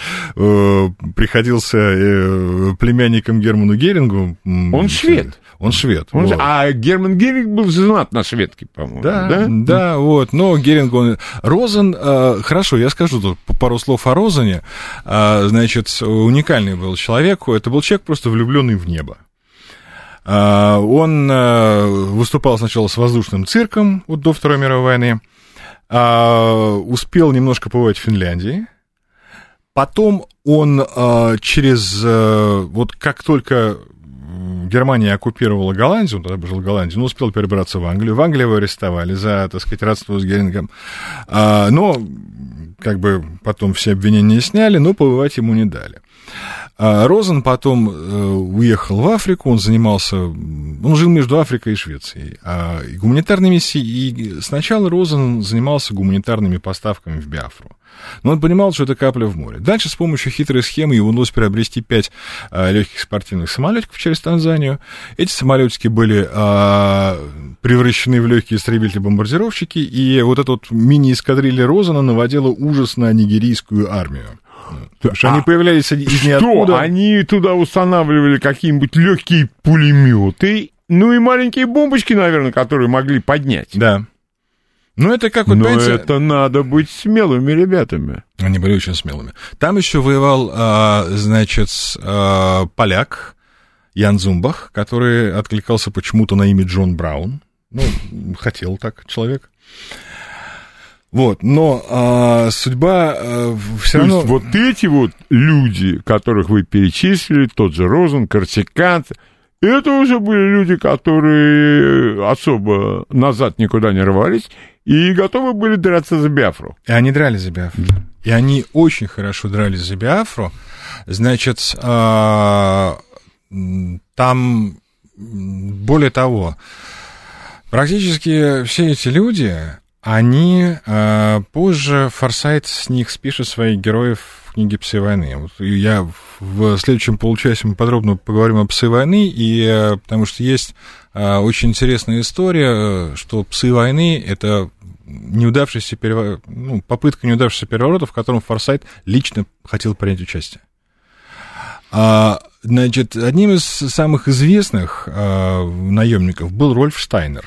приходился племянником Герману Герингу. Он швед. Он швед. Вот. А Герман Геринг был женат на шведке, по-моему. Да, вот. Но Геринг, Розен, хорошо, я скажу тут пару слов о Розене. Значит, уникальный был человек. Это был человек, просто влюбленный в небо. Он выступал сначала с воздушным цирком до Второй мировой войны, успел немножко побывать в Финляндии, потом он как только Германия оккупировала Голландию, он тогда жил в Голландии, он успел перебраться в Англию. В Англии его арестовали за, так сказать, родство с Герингом, но потом все обвинения сняли, но побывать ему не дали. Розен потом уехал в Африку, он жил между Африкой и Швецией, гуманитарной миссией, и сначала Розен занимался гуманитарными поставками в Биафру. Но он понимал, что это капля в море. Дальше с помощью хитрой схемы ему удалось приобрести 5 легких спортивных самолетиков через Танзанию. Эти самолетики были превращены в легкие истребители-бомбардировщики, и вот эта вот мини-эскадрилья Розена наводила ужас на нигерийскую армию. Потому что они появлялись из ниоткуда. Что? Они туда устанавливали какие-нибудь легкие пулеметы, и маленькие бомбочки, наверное, которые могли поднять. Да. Это как Но это надо быть смелыми ребятами. Они были очень смелыми. Там еще воевал, поляк Ян Зумбах, который откликался почему-то на имя Джон Браун. Хотел так человек. Но судьба все равно... То есть вот эти вот люди, которых вы перечислили, тот же Розен, корсиканцы, это уже были люди, которые особо назад никуда не рвались и готовы были драться за Биафру. И они дрались за Биафру. Да. И они очень хорошо дрались за Биафру. Значит, там, более того, практически все эти люди... Они позже Форсайт с них спишет своих героев в книге «Псы войны». Я в следующем получасе мы подробно поговорим о «Псы войны», потому что есть очень интересная история, что «Псы войны» — это попытка неудавшегося переворота, в котором Форсайт лично хотел принять участие. Значит, одним из самых известных наемников был Рольф Штайнер.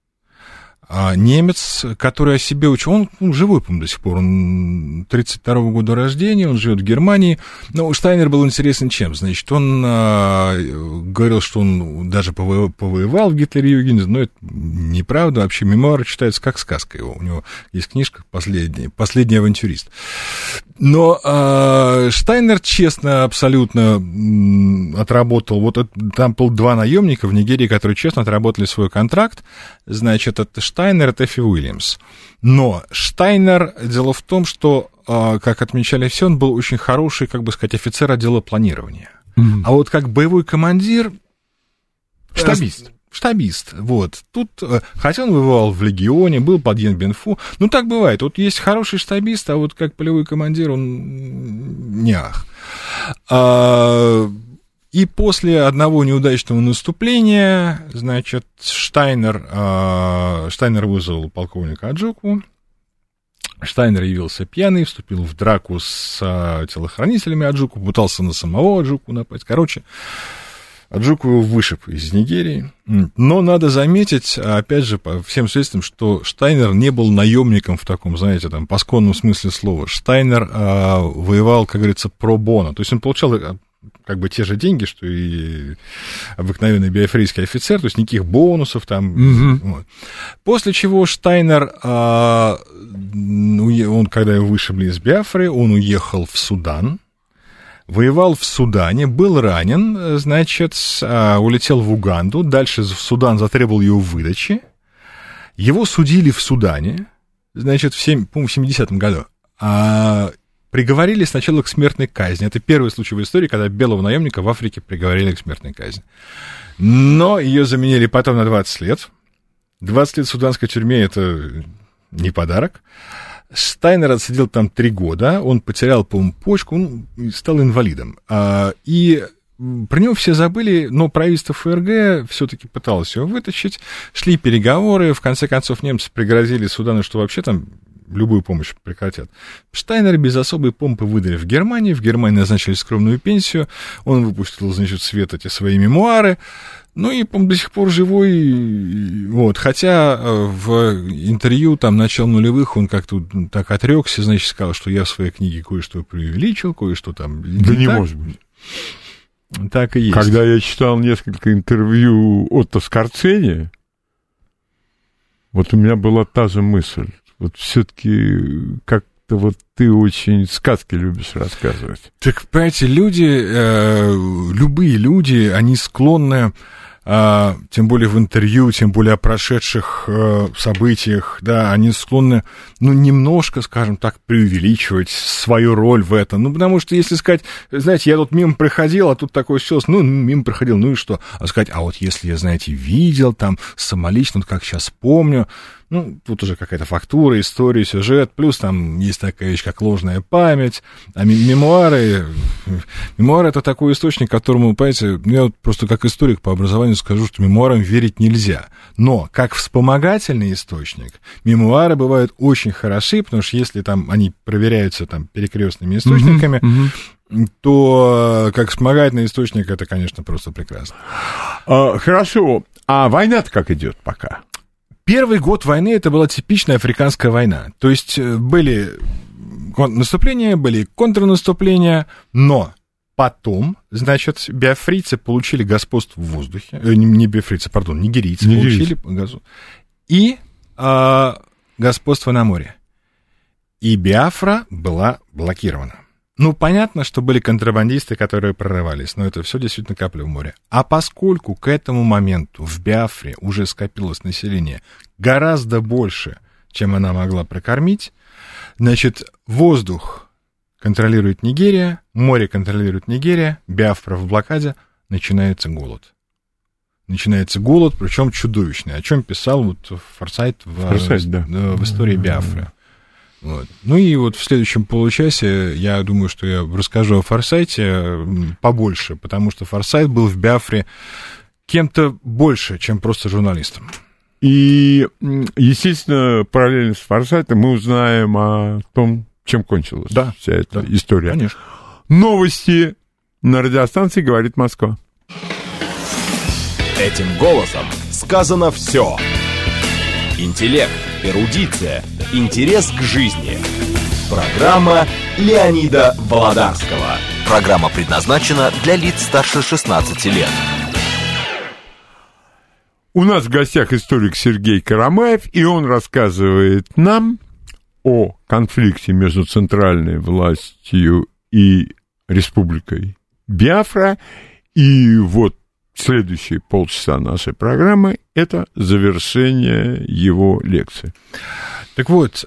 Немец, который о себе учил, он живой, по-моему, до сих пор, он 32-го года рождения, он живет в Германии, но Штайнер был интересен чем? Значит, он говорил, что он даже повоевал в Гитлере-Югенде, но это неправда, вообще мемуары читаются как сказка его, у него есть книжка «Последний авантюрист». Но Штайнер честно абсолютно отработал. Вот там было 2 наемника в Нигерии, которые честно отработали свой контракт. Значит, это Штайнер и Тэффи Уильямс. Но Штайнер, дело в том, что, как отмечали все, он был очень хороший, как бы сказать, офицер отдела планирования. Mm-hmm. А вот как боевой командир... Штабист, вот. Тут, хотя он воевал в легионе, был под Йен-Бен-Фу, ну, так бывает. Вот есть хороший штабист, а вот как полевой командир он не ах. И после одного неудачного наступления, значит, Штайнер вызвал полковника Аджуку. Штайнер явился пьяный, вступил в драку с телохранителями Аджуку, пытался на самого Аджуку напасть. Короче, Аджуку его вышиб из Нигерии. Но надо заметить, опять же, по всем свидетельствам, что Штайнер не был наемником в таком, знаете, там, пасконном смысле слова. Штайнер воевал, как говорится, про боно. То есть он получал как бы те же деньги, что и обыкновенный биафрийский офицер, то есть никаких бонусов там. Mm-hmm. Вот. После чего Штайнер, он, когда его вышибли из Биафры, он уехал в Судан. Воевал в Судане, был ранен, значит, улетел в Уганду, дальше в Судан затребовал его выдачи. Его судили в Судане, значит, в 70-м году. Приговорили сначала к смертной казни. Это первый случай в истории, когда белого наемника в Африке приговорили к смертной казни. Но ее заменили потом на 20 лет. 20 лет в суданской тюрьме — это не подарок. Штайнер отсидел там 3 года, он потерял, по-моему, почку, он стал инвалидом. И про него все забыли, но правительство ФРГ все-таки пыталось его вытащить, шли переговоры, в конце концов немцы пригрозили Судану, что вообще там любую помощь прекратят. Штайнера без особой помпы выдали в Германии назначили скромную пенсию, он выпустил, значит, в свет эти свои мемуары. Ну и, по-моему, до сих пор живой, вот, хотя в интервью, там, начала нулевых, он как-то так отрекся, значит, сказал, что я в своей книге кое-что преувеличил, кое-что там... Да не может быть. Так и есть. Когда я читал несколько интервью Отто Скорцени, вот у меня была та же мысль, вот все-таки как-то вот ты очень сказки любишь рассказывать. Так, понимаете, любые люди, они склонны, тем более в интервью, тем более о прошедших событиях, да, они склонны, ну, немножко, скажем так, преувеличивать свою роль в этом. Ну, потому что если сказать, знаете, я тут мимо проходил, а тут такое все, ну, мимо проходил, ну и что? А сказать, а вот если я, знаете, видел там самолично, вот как сейчас помню, ну, тут уже какая-то фактура, история, сюжет, плюс там есть такая вещь, как ложная память, а мемуары — это такой источник, которому, понимаете, я вот просто как историк по образованию скажу, что мемуарам верить нельзя. Но как вспомогательный источник, мемуары бывают очень хороши, потому что если там они проверяются там перекрестными источниками, то как вспомогательный источник это, конечно, просто прекрасно. Хорошо. А война-то как идет пока? Первый год войны это была типичная африканская война. То есть были наступления, были контрнаступления, но потом, значит, биафрийцы получили господство в воздухе, не биафрийцы, пардон, нигерийцы получили и господство на море. И Биафра была блокирована. Ну, понятно, что были контрабандисты, которые прорывались, но это все действительно капля в море. А поскольку к этому моменту в Биафре уже скопилось население гораздо больше, чем она могла прокормить, значит, воздух контролирует Нигерия, море контролирует Нигерия, Биафра в блокаде, начинается голод. Начинается голод, причем чудовищный, о чем писал вот Форсайт в истории Биафры. Вот. Ну и вот в следующем получасе я думаю, что я расскажу о Форсайте побольше, потому что Форсайт был в Биафре кем-то больше, чем просто журналистом. И, естественно, параллельно с Форсайтом мы узнаем о том, чем кончилась вся эта история. Конечно. Новости на радиостанции «Говорит Москва». Этим голосом сказано все. Интеллект, эрудиция, интерес к жизни. Программа Леонида Володарского. Программа предназначена для лиц старше 16 лет. У нас в гостях историк Сергей Карамаев, и он рассказывает нам о конфликте между центральной властью и республикой Биафра. И вот следующие полчаса нашей программы — это завершение его лекции. Так вот,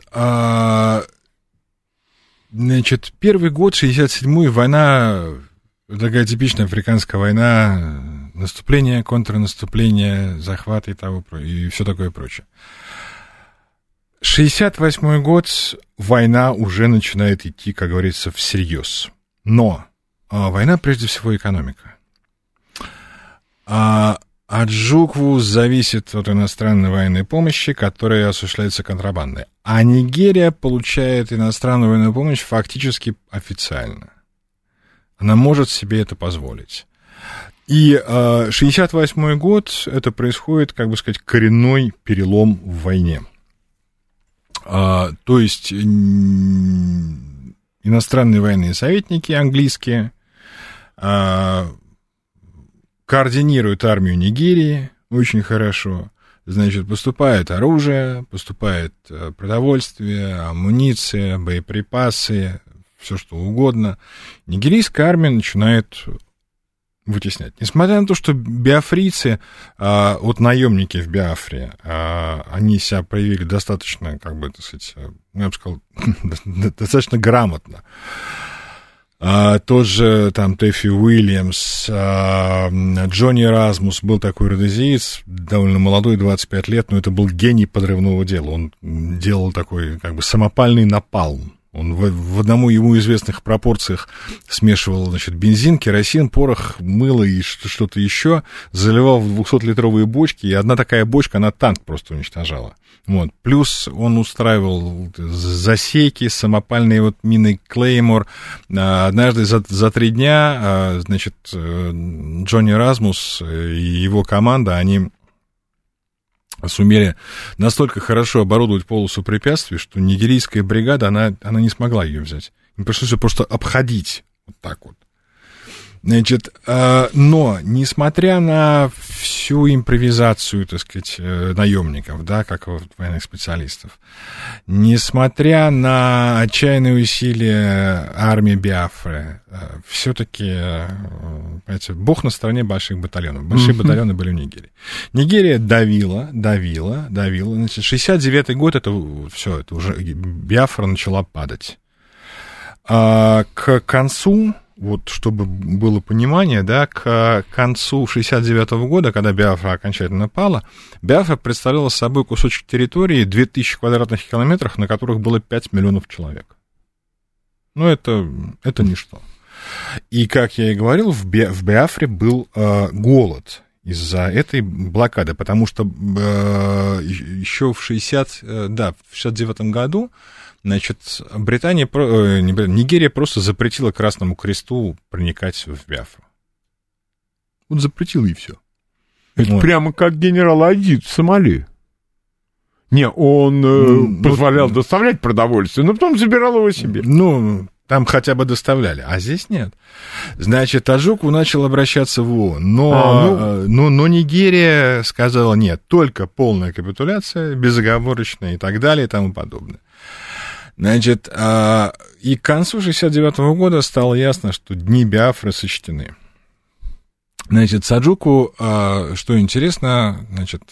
значит, первый год, 67-й, война, такая типичная африканская война, наступление, контрнаступление, захват и все такое прочее. 68-й год, война уже начинает идти, как говорится, всерьез. Но война прежде всего экономика. От Жукву зависит от иностранной военной помощи, которая осуществляется контрабандой. А Нигерия получает иностранную военную помощь фактически официально. Она может себе это позволить. И 68-й год, это происходит, как бы сказать, коренной перелом в войне. То есть иностранные военные советники английские координируют армию Нигерии очень хорошо. Значит, поступает оружие, поступает продовольствие, амуниция, боеприпасы, все что угодно. Нигерийская армия начинает вытеснять. Несмотря на то, что биафрийцы, вот наемники в Биафре, они себя проявили достаточно, как бы, так сказать, я бы сказал, достаточно грамотно. Тот же там Тэффи Уильямс, Джонни Эразмус, был такой родезиец, довольно молодой, 25 лет, но это был гений подрывного дела. Он делал такой, как бы, самопальный напалм. Он в одному ему известных пропорциях смешивал, значит, бензин, керосин, порох, мыло и что-то еще, заливал в 200-литровые бочки, и одна такая бочка, она танк просто уничтожала. Вот. Плюс он устраивал засеки, самопальные вот мины Клеймор. Однажды за 3 дня, значит, Джонни Эразмус и его команда, они сумели настолько хорошо оборудовать полосу препятствий, что нигерийская бригада, она не смогла ее взять. Им пришлось ее просто обходить вот так вот. Значит, но, несмотря на всю импровизацию, так сказать, наемников, да, как вот военных специалистов, несмотря на отчаянные усилия армии Биафры, все-таки, понимаете, Бог на стороне больших батальонов. Большие батальоны были в Нигерии. Нигерия давила. Значит, 69-й год, это все, это уже Биафра начала падать. К концу, вот чтобы было понимание, да, к концу 69-го года, когда Биафра окончательно пала, Биафра представляла собой кусочек территории 2000 квадратных километров, на которых было 5 миллионов человек. Ну, это ничто. И, как я и говорил, в Биафре был голод из-за этой блокады, потому что еще в 69-м году, значит, Нигерия просто запретила Красному Кресту проникать в Биафру. Вот запретила, и все. Это вот. Прямо как генерал Айдид в Сомали. Не, он позволял доставлять продовольствие, но потом забирал его себе. Ну, там хотя бы доставляли, а здесь нет. Значит, Аджукwu начал обращаться в ООН, но Нигерия сказала нет, только полная капитуляция, безоговорочная и так далее и тому подобное. Значит, и к концу 69-го года стало ясно, что дни Биафры сочтены. Значит, Аджукwu, что интересно, значит,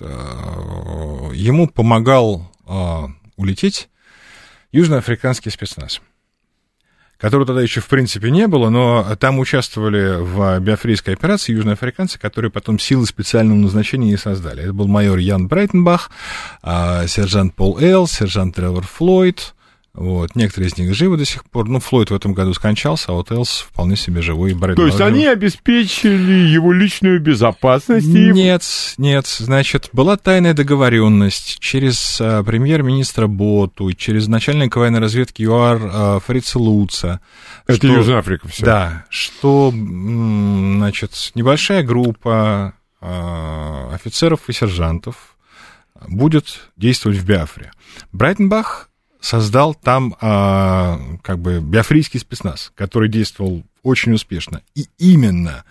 ему помогал улететь южноафриканский спецназ, которого тогда еще в принципе не было, но там участвовали в биафрийской операции южноафриканцы, которые потом силы специального назначения и создали. Это был майор Ян Брайтенбах, сержант Пол Элс, сержант Тревор Флойд. Вот. Некоторые из них живы до сих пор. Ну, Флойд в этом году скончался, а вот Элс вполне себе живой. То есть они обеспечили его личную безопасность? Нет. Значит, была тайная договоренность через премьер-министра Боту, через начальника военной разведки ЮАР Фрица Луца. Это Южная Африка все. Да, что, значит, небольшая группа офицеров и сержантов будет действовать в Биафре. Брайтенбах создал там как бы биафрийский спецназ, который действовал очень успешно. И именно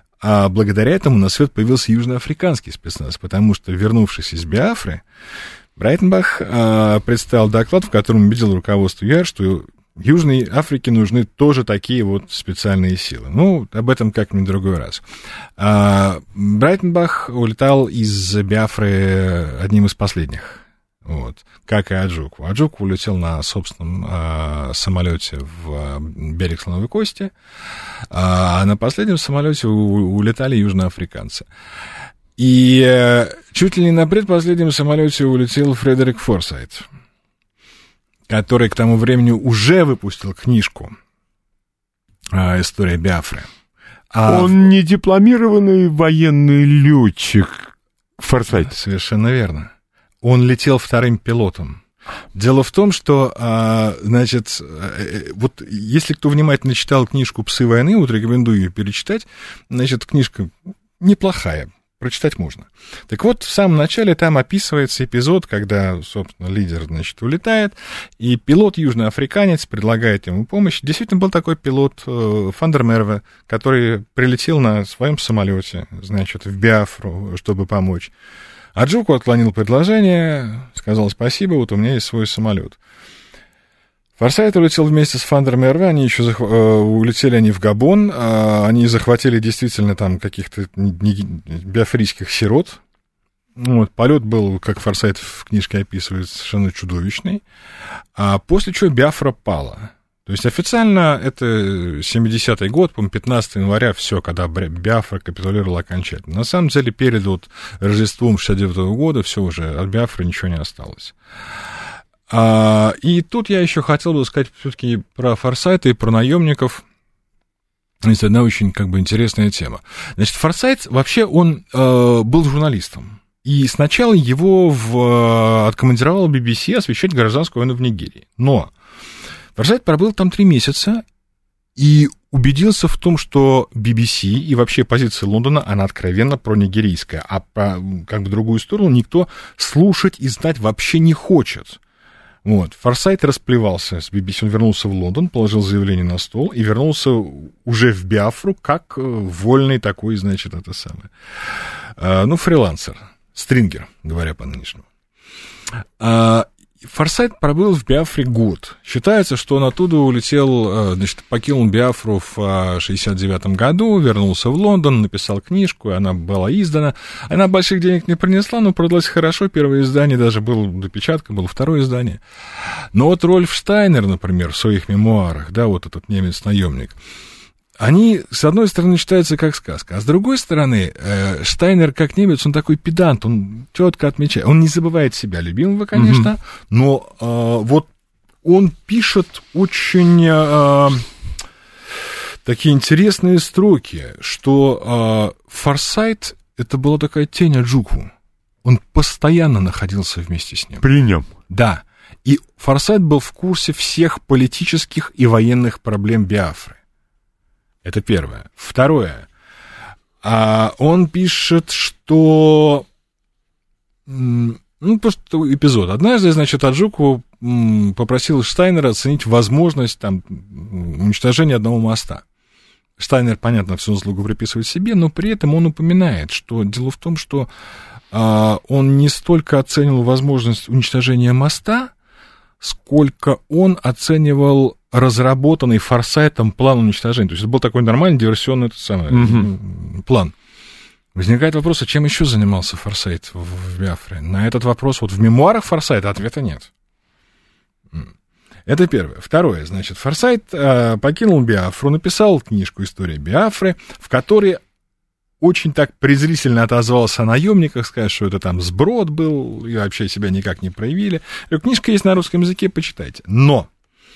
благодаря этому на свет появился южноафриканский спецназ, потому что, вернувшись из Биафры, Брайтенбах представил доклад, в котором убедил руководство ЮАР, что Южной Африке нужны тоже такие вот специальные силы. Ну, об этом как-нибудь в другой раз. Брайтенбах улетал из Биафры одним из последних, вот, как и Аджуку. Аджуку улетел на собственном самолете в берег Слоновой Кости, а на последнем самолете улетали южноафриканцы. И чуть ли не на предпоследнем самолете улетел Фредерик Форсайт, который к тому времени уже выпустил книжку «История Биафры». Он не дипломированный военный летчик, Форсайт. Совершенно верно. Он летел вторым пилотом. Дело в том, что, значит, вот если кто внимательно читал книжку «Псы войны», вот рекомендую ее перечитать, значит, книжка неплохая. Прочитать можно. Так вот, в самом начале там описывается эпизод, когда, собственно, лидер, значит, улетает, и пилот южноафриканец предлагает ему помощь. Действительно, был такой пилот Ван дер Мерве, который прилетел на своем самолете, значит, в Биафру, чтобы помочь. Аджуку отклонил предложение, сказал спасибо, вот у меня есть свой самолет. Форсайт улетел вместе с Ван дер Мерве, они еще улетели они в Габон, они захватили действительно там каких-то биафрийских сирот. Вот, полет был, как Форсайт в книжке описывает, совершенно чудовищный, а после чего Биафра пала. То есть официально это 70-й год, по-моему, 15 января, все, когда Биафра капитулировала окончательно. На самом деле, перед вот Рождеством 69-го года все уже, от Биафры ничего не осталось. И тут я еще хотел бы сказать все-таки про Форсайта и про наемников. Это одна очень как бы интересная тема. Значит, Форсайт вообще он был журналистом. И сначала его откомандировал BBC освещать гражданскую войну в Нигерии. Но Форсайт пробыл там 3 месяца и убедился в том, что BBC и вообще позиция Лондона, она откровенно пронигерийская, а по как бы другую сторону никто слушать и знать вообще не хочет. Вот. Форсайт расплевался с BBC, он вернулся в Лондон, положил заявление на стол и вернулся уже в Биафру как вольный такой, значит, это самое, фрилансер, стрингер, говоря по-нынешнему. Форсайт пробыл в Биафре год. Считается, что он оттуда улетел, значит, покинул Биафру в 69-м году, вернулся в Лондон, написал книжку, она была издана. Она больших денег не принесла, но продалась хорошо. Первое издание даже было допечатка, было второе издание. Но вот Рольф Штайнер, например, в своих мемуарах, да, вот этот немец-наемник, они, с одной стороны, читаются как сказка, а с другой стороны, Штайнер, как немец, он такой педант, он четко отмечает, он не забывает себя любимого, конечно, но вот он пишет очень такие интересные строки, что Форсайт — это была такая тень Аджуку, он постоянно находился вместе с ним. При нем. Да, и Форсайт был в курсе всех политических и военных проблем Биафры. Это первое. Второе. Он пишет, что... просто эпизод. Однажды, значит, Аджуку попросил Штайнера оценить возможность там, уничтожения одного моста. Штайнер, понятно, всю заслугу приписывает себе, но при этом он упоминает, что дело в том, что он не столько оценивал возможность уничтожения моста, сколько он оценивал разработанный Форсайтом план уничтожения. То есть это был такой нормальный диверсионный план. Возникает вопрос, а чем еще занимался Форсайт в Биафре? На этот вопрос вот в мемуарах Форсайта ответа нет. Это первое. Второе, значит, Форсайт покинул Биафру, написал книжку «История Биафры», в которой очень так презрительно отозвался о наемниках, сказать, что это там сброд был, и вообще себя никак не проявили. Книжка есть на русском языке, почитайте. Но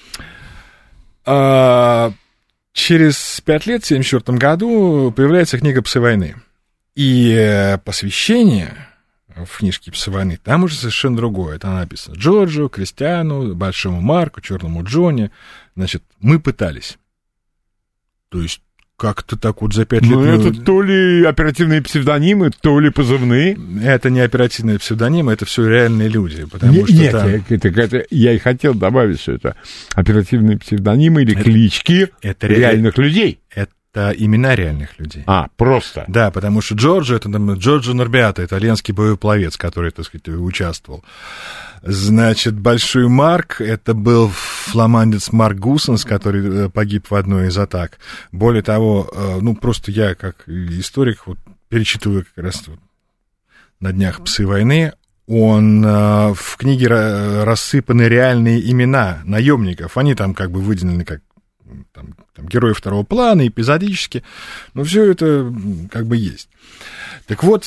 через 5 лет, в 1974 году, появляется книга «Псы войны». И посвящение в книжке «Псы войны» там уже совершенно другое. Там написано Джорджу, Кристиану, Большому Марку, Черному Джонни. Значит, мы пытались. То есть как-то так вот за 5 лет... Ну, это то ли оперативные псевдонимы, то ли позывные. Это не оперативные псевдонимы, это все реальные люди, потому что нет, там... это, я и хотел добавить, что это оперативные псевдонимы или клички это реальных людей. это имена реальных людей. Просто. Да, потому что Джорджо, это там Джорджо Норбиато, итальянский боевой пловец, который, так сказать, участвовал. Значит, Большой Марк, это был фламандец Марк Гуссенс, который погиб в одной из атак. Более того, просто я, как историк, вот, перечитываю как раз вот на днях «Псы войны», он в книге рассыпаны реальные имена наемников, они там как бы выделены как там, герои второго плана, эпизодически, но все это как бы есть. Так вот,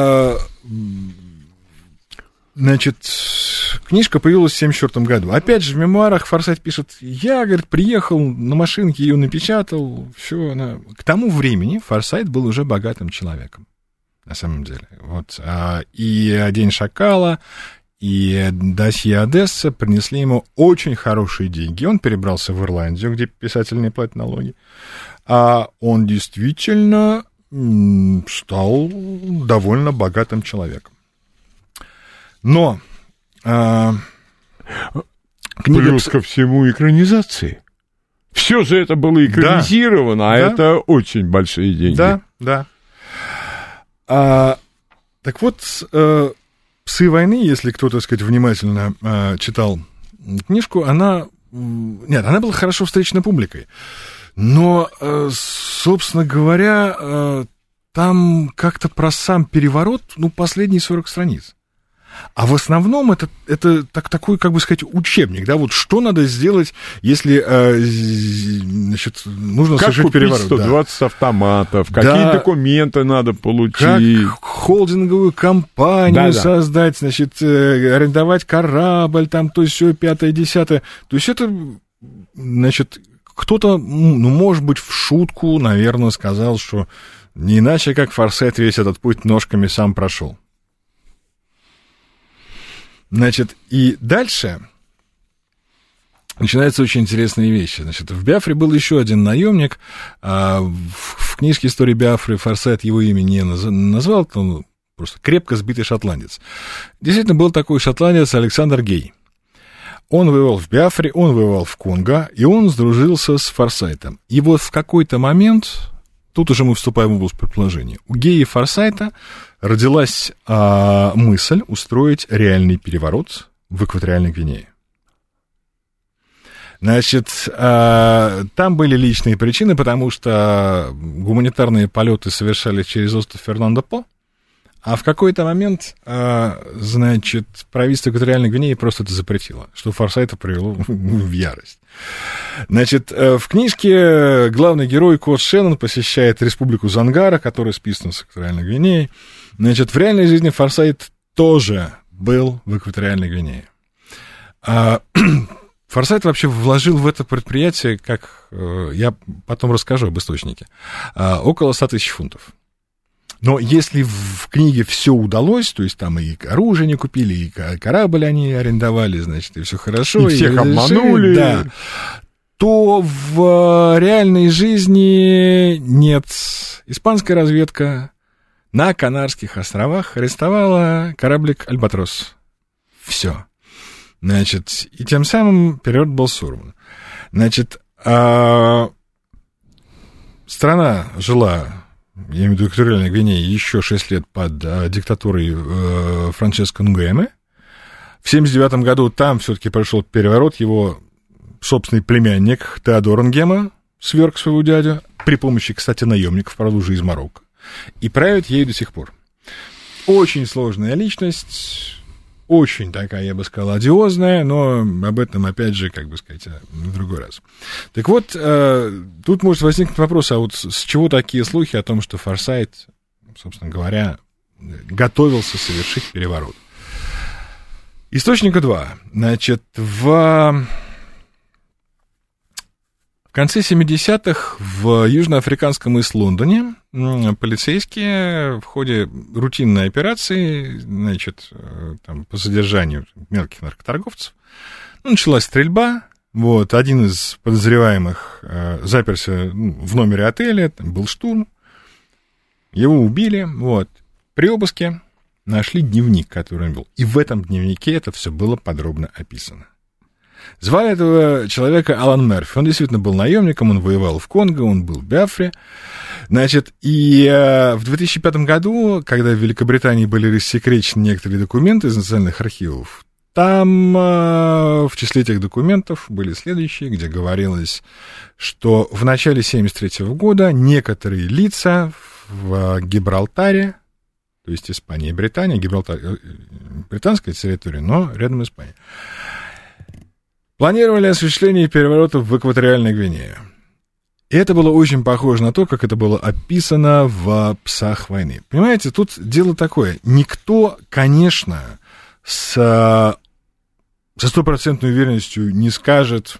значит, книжка появилась в 1974 году. Опять же, в мемуарах Форсайт пишет, я, говорит, приехал на машинке, ее напечатал, все. К тому времени Форсайт был уже богатым человеком, на самом деле. Вот. И «День шакала», и «Досье Одесса» принесли ему очень хорошие деньги. Он перебрался в Ирландию, где писатель не платит налоги. А он действительно стал довольно богатым человеком. Но плюс ко всему экранизации. Все же это было экранизировано, да, это очень большие деньги. Да. Так вот, «Псы войны», если кто-то, так сказать, внимательно читал книжку, она была хорошо встречена публикой. Но, собственно говоря, там как-то про сам переворот, последние 40 страниц. А в основном это такой, как бы сказать, учебник, да, вот что надо сделать, если, значит, нужно совершить переворот. Как купить 120 автоматов, какие документы надо получить. Как холдинговую компанию создать, значит, арендовать корабль, там, то есть все, 5-10. То есть это, значит, кто-то, может быть, в шутку, наверное, сказал, что не иначе, как Форсайт весь этот путь ножками сам прошел. Значит, и дальше начинаются очень интересные вещи. Значит, в Биафре был еще один наемник. В книжке «История Биафры» Форсайт его имя не назвал, он просто крепко сбитый шотландец. Действительно, был такой шотландец Александр Гей. Он воевал в Биафре, он воевал в Конго, и он сдружился с Форсайтом. И вот в какой-то момент, тут уже мы вступаем в область предположения, у Гея и Форсайта родилась мысль устроить реальный переворот в Экваториальной Гвинее. Значит, там были личные причины, потому что гуманитарные полеты совершались через остров Фернандо-По, а в какой-то момент, значит, правительство Экваториальной Гвинеи просто это запретило, что Форсайта привело в ярость. Значит, в книжке главный герой Кот Шеннон посещает республику Зангара, которая списана с Экваториальной Гвинеей. Значит, в реальной жизни Форсайт тоже был в Экваториальной Гвинее. Форсайт вообще вложил в это предприятие, как я потом расскажу об источнике, около 100 тысяч фунтов. Но если в книге все удалось, то есть там и оружие не купили, и корабль они арендовали, значит, и все хорошо. И всех обманули. Да, то в реальной жизни нет. Испанская разведка на Канарских островах арестовала кораблик «Альбатрос». Все. Значит, и тем самым переворот был сорван. Значит, страна жила, я имею в виду Экваториальная Гвинея, еще 6 лет под диктатурой Франческо Нгуэме. В 1979 году там все-таки прошел переворот, его собственный племянник Теодор Нгема сверг своего дядю, при помощи, кстати, наемников, правда, уже из Марокко, и правит ею до сих пор. Очень сложная личность, очень такая, я бы сказал, одиозная, но об этом, опять же, как бы сказать, в другой раз. Так вот, тут может возникнуть вопрос, а вот с чего такие слухи о том, что Форсайт, собственно говоря, готовился совершить переворот? Источника 2. Значит, в конце 70-х в южноафриканском Ист-Лондоне полицейские в ходе рутинной операции, значит, там, по задержанию мелких наркоторговцев, началась стрельба. Вот, один из подозреваемых заперся в номере отеля, там был штурм, его убили. Вот. При обыске нашли дневник, который он вел. И в этом дневнике это все было подробно описано. Звали этого человека Алан Мерфи. Он действительно был наемником, он воевал в Конго, он был в Биафре. Значит, и в 2005 году, когда в Великобритании были рассекречены некоторые документы из национальных архивов, там в числе этих документов были следующие, где говорилось, что в начале 1973 года некоторые лица в Гибралтаре, то есть Испания и Британия, Гибралтар британская территория, но рядом Испания, планировали осуществление переворотов в Экваториальной Гвинее. И это было очень похоже на то, как это было описано в «Псах войны». Понимаете, тут дело такое. Никто, конечно, со стопроцентной уверенностью не скажет,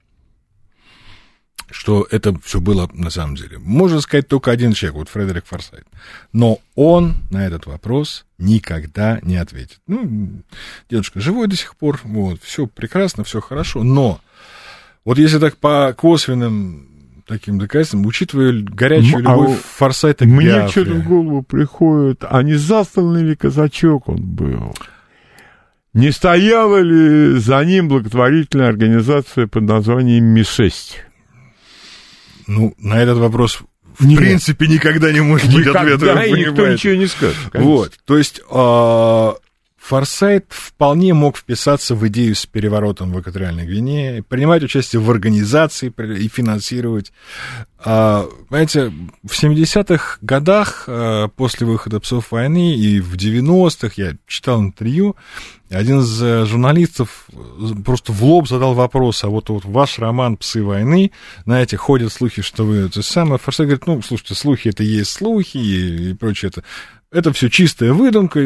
что это все было на самом деле. Можно сказать только один человек, вот Фредерик Форсайт. Но он на этот вопрос никогда не ответит. Ну, дедушка живой до сих пор, вот, все прекрасно, все хорошо, но вот если так по косвенным таким доказательствам, учитывая горячую любовь Форсайта к Биафре. Мне что-то в голову приходит, а не засланный ли казачок он был? Не стояла ли за ним благотворительная организация под названием Ми-6? Ну, на этот вопрос, в принципе, никогда не может быть ответа. Никогда, и никто ничего не скажет. Конечно. Вот, то есть Форсайт вполне мог вписаться в идею с переворотом в Экваториальной Гвинее, принимать участие в организации и финансировать. Понимаете, в 70-х годах, после выхода «Псов войны», и в 90-х, я читал интервью, один из журналистов просто в лоб задал вопрос, а вот ваш роман «Псы войны», знаете, ходят слухи, что вы это самое. Форсайт говорит, ну, слушайте, слухи — это и есть слухи и прочее. Это все чистая выдумка.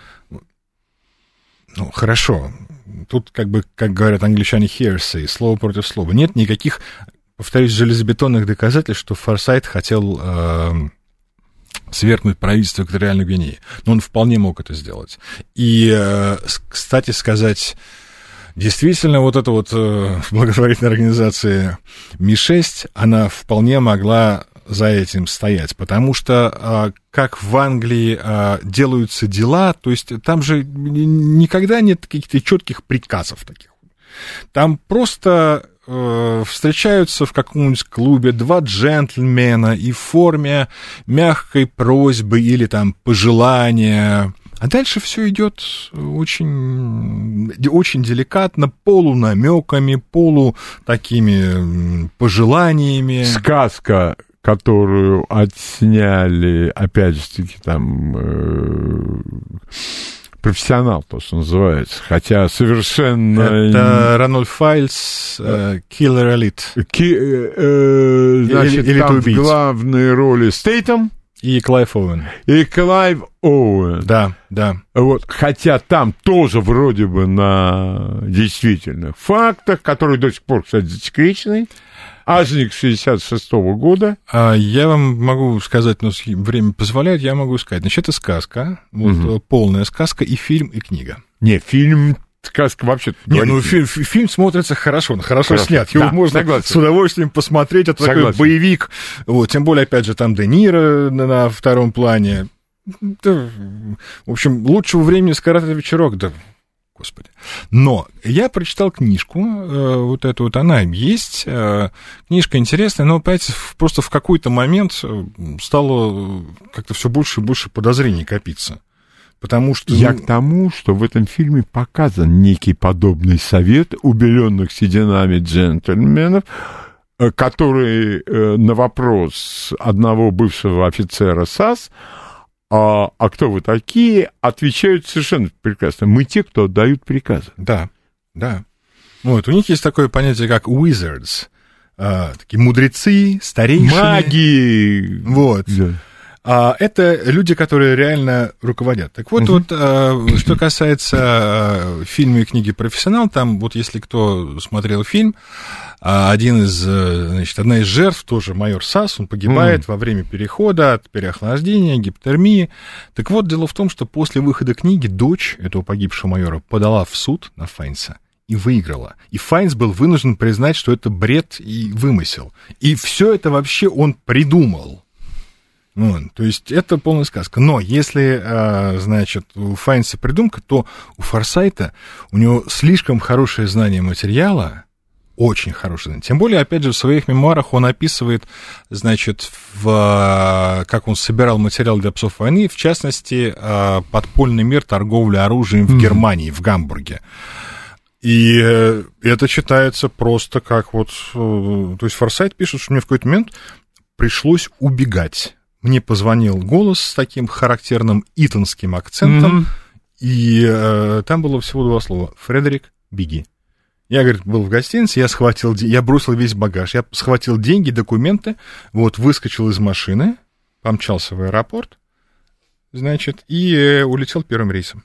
Ну, хорошо. Тут, как говорят англичане, hearsay, слово против слова. Нет никаких, повторюсь, железобетонных доказательств, что Форсайт хотел свергнуть правительство Экваториальной Гвинеи. Но он вполне мог это сделать. И, кстати сказать, действительно, вот эта вот благотворительная организация Ми-6, она вполне могла за этим стоять, потому что как в Англии делаются дела, то есть там же никогда нет каких-то четких приказов таких. Там просто встречаются в каком-нибудь клубе два джентльмена и в форме мягкой просьбы или там пожелания. А дальше все идет очень, очень деликатно, полунамеками, полу такими пожеланиями. Сказка, которую отсняли, опять же таки, там профессионал, то, что называется, хотя совершенно... Это Ранольф Файлс, Killer Elite. Значит, или там в главной роли Стейтем и Клайв Оуэн. Да, да. Вот, хотя там тоже вроде бы на действительных фактах, которые до сих пор, кстати, засекречены. Ажник 66-го года. Я вам могу сказать, но время позволяет, я могу сказать. Значит, это сказка, вот, полная сказка, и фильм, и книга. Не, фильм, сказка вообще... Не, ну фильм смотрится хорошо, он хорошо снят. Его можно с удовольствием посмотреть, это такой боевик. Вот, тем более, опять же, там Де Ниро на втором плане. Да, в общем, лучшего времени «Скоротать вечерок», да... Господи. Но я прочитал книжку, вот эту вот, она есть, книжка интересная, но, понимаете, просто в какой-то момент стало как-то все больше и больше подозрений копиться. Потому что... Я к тому, что в этом фильме показан некий подобный совет убеленных сединами джентльменов, которые на вопрос одного бывшего офицера САС, а кто вы такие, отвечают совершенно прекрасно. Мы те, кто отдают приказы. Да. Вот, у них есть такое понятие, как wizards, такие мудрецы, старейшины. Маги! Вот. Да. Это люди, которые реально руководят. Так вот, что касается фильма и книги «Профессионал», там вот если кто смотрел фильм, одна из жертв, тоже майор САС, он погибает во время перехода от переохлаждения, гипотермии. Так вот, дело в том, что после выхода книги дочь этого погибшего майора подала в суд на Файнса и выиграла. И Файнс был вынужден признать, что это бред и вымысел. И все это вообще он придумал. Вот, то есть это полная сказка. Но если, значит, у Файнса придумка, то у Форсайта у него слишком хорошее знание материала, очень хорошее знание. Тем более, опять же, в своих мемуарах он описывает, значит, как он собирал материал для «Псов войны», в частности, подпольный мир торговли оружием в Германии, в Гамбурге. И это читается просто как вот... То есть Форсайт пишет, что мне в какой-то момент пришлось убегать. Мне позвонил голос с таким характерным итонским акцентом, и там было всего 2 слова. «Фредерик, беги». Я, говорит, был в гостинице, я бросил весь багаж, я схватил деньги, документы, вот, выскочил из машины, помчался в аэропорт, значит, и улетел первым рейсом.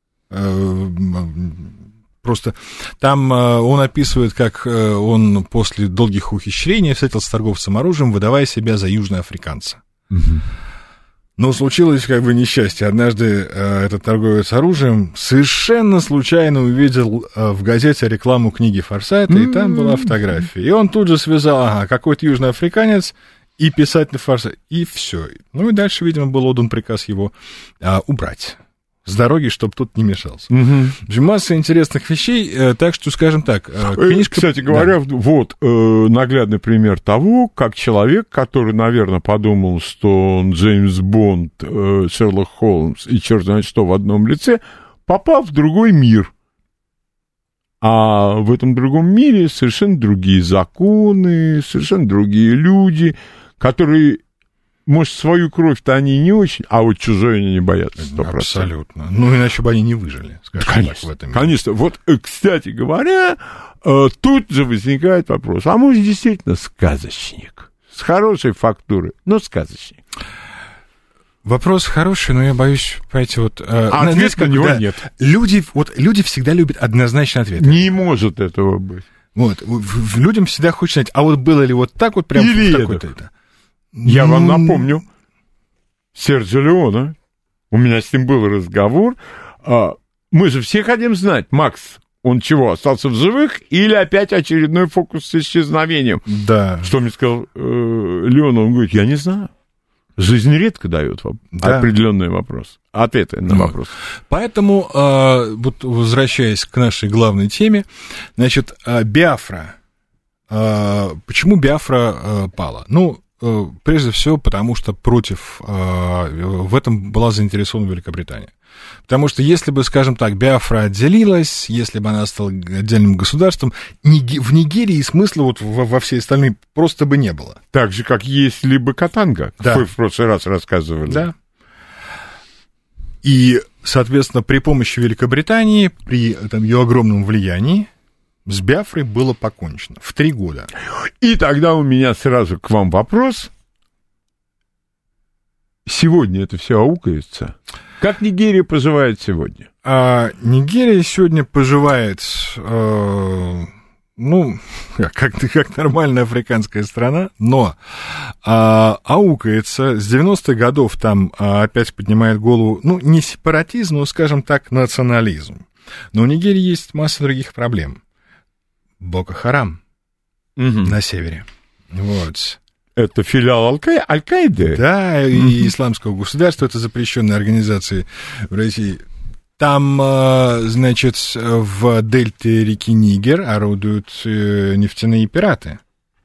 Просто там он описывает, как он после долгих ухищрений встретился с торговцем оружием, выдавая себя за южноафриканца. Но случилось как бы несчастье. Однажды этот торговец оружием совершенно случайно увидел в газете рекламу книги Форсайта, и там была фотография. И он тут же связал, какой-то южноафриканец и писатель Форсайт, и все. Ну и дальше, видимо, был отдан приказ его убрать с дороги, чтобы тут не мешался. Масса интересных вещей, так что, скажем так, книжка... Кстати говоря, вот наглядный пример того, как человек, который, наверное, подумал, что он Джеймс Бонд, Шерлок Холмс и черт знает что в одном лице, попал в другой мир. А в этом другом мире совершенно другие законы, совершенно другие люди, которые... Может, свою кровь-то они не очень, а вот чужой они не боятся. 100%. Абсолютно. Ну, иначе бы они не выжили, скажем конечно, так, в этом мире. Конечно. Вот, кстати говоря, тут же возникает вопрос. А может, действительно сказочник? С хорошей фактурой, но сказочник. Вопрос хороший, но я боюсь, понимаете, вот... ответ на него нет. Люди всегда любят однозначный ответ. Не может этого быть. Вот. Людям всегда хочется знать, а вот было ли вот так вот прям или в такой-то это? Я вам напомню, Серджио Леоне, у меня с ним был разговор, мы же все хотим знать, Макс, он чего, остался в живых или опять очередной фокус с исчезновением? Да. Что мне сказал Леоне, он говорит, я не знаю. Жизнь редко дает вам определенный вопрос, ответы на вопрос. Поэтому, вот возвращаясь к нашей главной теме, значит, Биафра. Почему Биафра пала? Ну, прежде всего, потому что в этом была заинтересована Великобритания. Потому что если бы, скажем так, Биафра отделилась, если бы она стала отдельным государством, в Нигерии смысла вот во всей остальной просто бы не было. Так же, как если бы Катанга, да. Вы в прошлый раз рассказывали. Да. И, соответственно, при помощи Великобритании, при ее огромном влиянии, с Биафрой было покончено в 3 года. И тогда у меня сразу к вам вопрос. Сегодня это все аукается. Как Нигерия поживает сегодня? Нигерия сегодня поживает, как нормальная африканская страна, но аукается. С 90-х годов там опять поднимает голову, не сепаратизм, но, скажем так, национализм. Но у Нигерии есть масса других проблем. Боко-Харам на севере. Вот. Это филиал Аль-Каиды? Да, и исламского государства, это запрещенная организация в России. Там, значит, в дельте реки Нигер орудуют нефтяные пираты.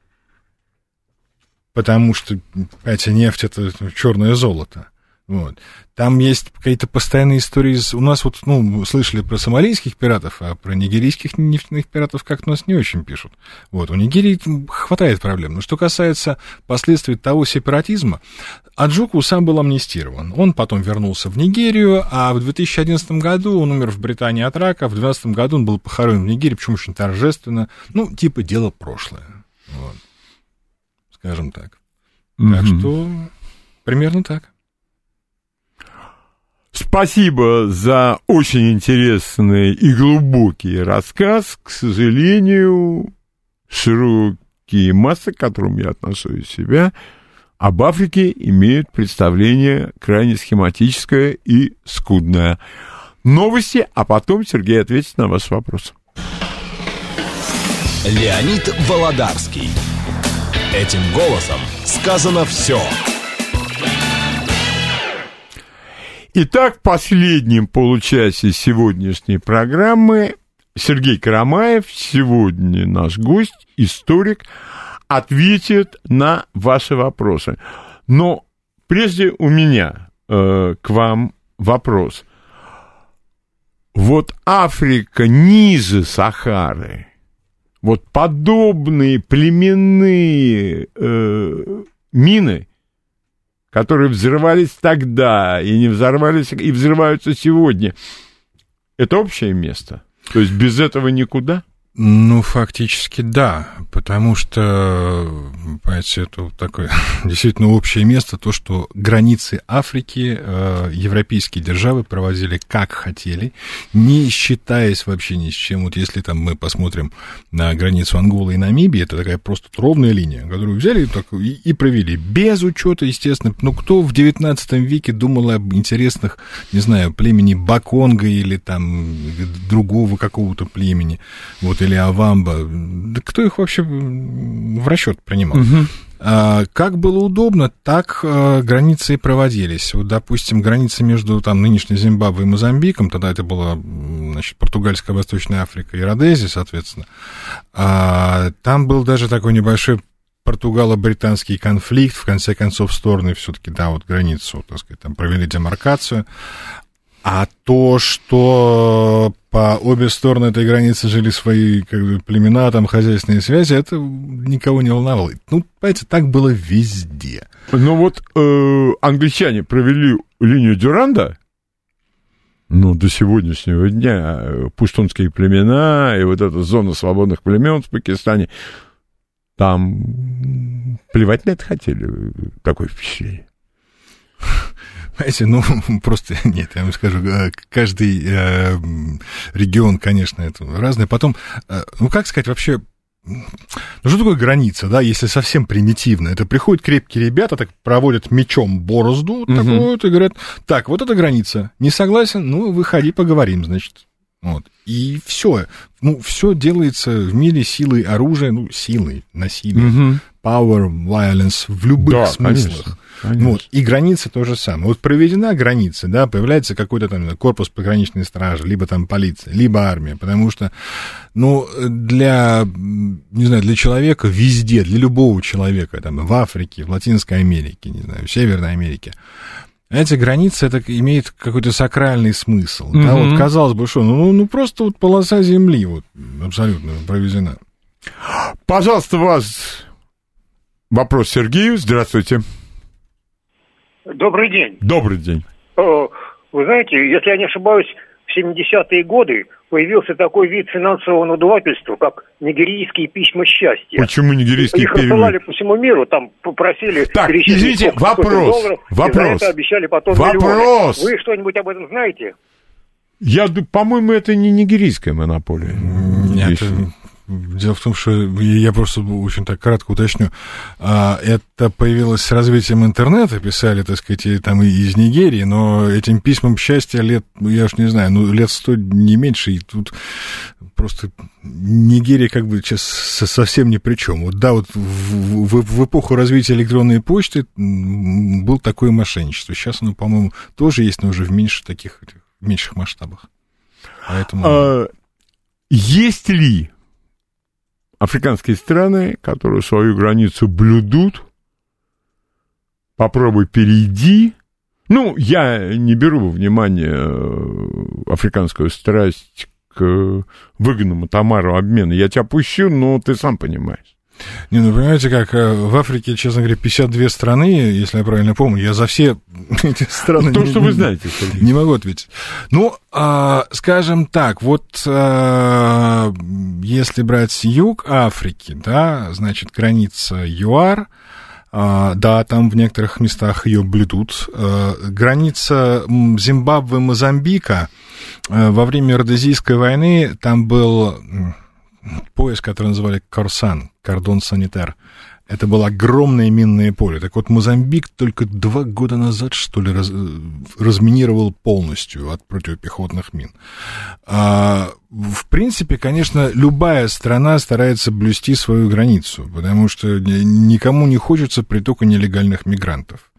Потому что, понимаете, нефть — это черное золото. Вот. Там есть какие-то постоянные истории. У нас вот, слышали про сомалийских пиратов, а про нигерийских нефтяных пиратов как-то у нас не очень пишут. Вот. У Нигерии хватает проблем. Но что касается последствий того сепаратизма, Аджуку сам был амнистирован. Он потом вернулся в Нигерию, а в 2011 году он умер в Британии от рака, в 2012 году он был похоронен в Нигерии, причем очень торжественно. Типа дело прошлое. Вот. Скажем так. Так что примерно так. Спасибо за очень интересный и глубокий рассказ. К сожалению, широкие массы, к которым я отношу из себя, об Африке имеют представление крайне схематическое и скудное. Новости, а потом Сергей ответит на ваш вопрос. Леонид Володарский. Этим голосом сказано все. Итак, в последнем получасе сегодняшней программы Сергей Карамаев, сегодня наш гость, историк, ответит на ваши вопросы. Но прежде у меня к вам вопрос. Вот Африка ниже Сахары, вот подобные племенные мины, которые взрывались тогда и не взорвались, и взрываются сегодня, это общее место? То есть без этого никуда? Ну, фактически да, потому что, понимаете, это такое действительно общее место, то, что границы Африки европейские державы проводили как хотели, не считаясь вообще ни с чем. Вот если там мы посмотрим на границу Анголы и Намибии, это такая просто ровная линия, которую взяли и провели, без учета, естественно, ну, кто в 19 веке думал об интересных, не знаю, племени Баконго или там другого какого-то племени, вот, или Авамба, да кто их вообще в расчет принимал? Как было удобно, так границы и проводились. Вот, допустим, граница между там нынешней Зимбабве и Мозамбиком, тогда это была, значит, Португальская, Восточная Африка и Родезия, соответственно. Там был даже такой небольшой португало-британский конфликт, в конце концов, стороны все-таки, да, вот границу, так сказать, там провели демаркацию. А то, что по обе стороны этой границы жили свои как бы племена, там хозяйственные связи, это никого не волновало. Ну, понимаете, так было везде. Ну вот англичане провели линию Дюранда, ну, до сегодняшнего дня пуштунские племена и вот эта зона свободных племен в Пакистане, там плевать на это хотели, такое впечатление. Знаете, ну, просто, нет, я вам скажу, каждый регион, конечно, это разный. Потом, ну, как сказать, вообще, ну, что такое граница, да, если совсем примитивно? Это приходят крепкие ребята, так проводят мечом борозду, такую вот, и говорят, так, вот это граница, не согласен, ну, выходи, поговорим, значит. Вот. И все. Ну, все делается в мире силой оружия, ну, силой, насилием. Power, violence в любых смыслах. Конечно. Вот. И граница то же самое. Вот проведена граница, да, появляется какой-то там корпус пограничной стражи, либо там полиция, либо армия, потому что, ну, для, не знаю, для человека везде, для любого человека, там, в Африке, в Латинской Америке, не знаю, в Северной Америке, эти границы, это имеет какой-то сакральный смысл. Да, вот казалось бы, что, ну, просто вот полоса земли вот абсолютно проведена. Пожалуйста, вас вопрос Сергею. Здравствуйте. Добрый день. Добрый день. Вы знаете, если я не ошибаюсь, в 70-е годы появился такой вид финансового надувательства, как нигерийские письма счастья. Почему нигерийские письма? Их рассылали по всему миру, там попросили... Так, извините, вопрос. И за это обещали потом миллионы. Вы что-нибудь об этом знаете? По-моему, это не нигерийская монополия. Нет, дело в том, что я просто очень так кратко уточню. Это появилось с развитием интернета, писали, так сказать, там и из Нигерии, но этим письмам счастья лет, я уж не знаю, ну, лет 100 не меньше, и тут просто Нигерия как бы сейчас совсем ни при чем. Вот да, вот в эпоху развития электронной почты было такое мошенничество. Сейчас оно, по-моему, тоже есть, но уже в меньших масштабах. Поэтому... Есть ли африканские страны, которые свою границу блюдут, попробуй перейди. Ну, я не беру во внимание африканскую страсть к выгодному товару обмена. Я тебя пущу, но ты сам понимаешь. Не, ну, понимаете, как в Африке, честно говоря, 52 страны, если я правильно помню, я за все эти страны... То, что вы знаете, Сергей. Не могу ответить. Ну, скажем так, вот если брать юг Африки, да, значит, граница ЮАР, да, там в некоторых местах ее блюдут. Граница Зимбабве-Мозамбика во время Родезийской войны, там был... пояс, который называли Корсан, кордон санитар. Это было огромное минное поле. Так вот, Мозамбик только 2 года назад, что ли, разминировал полностью от противопехотных мин. В принципе, конечно, любая страна старается блюсти свою границу, потому что никому не хочется притока нелегальных мигрантов.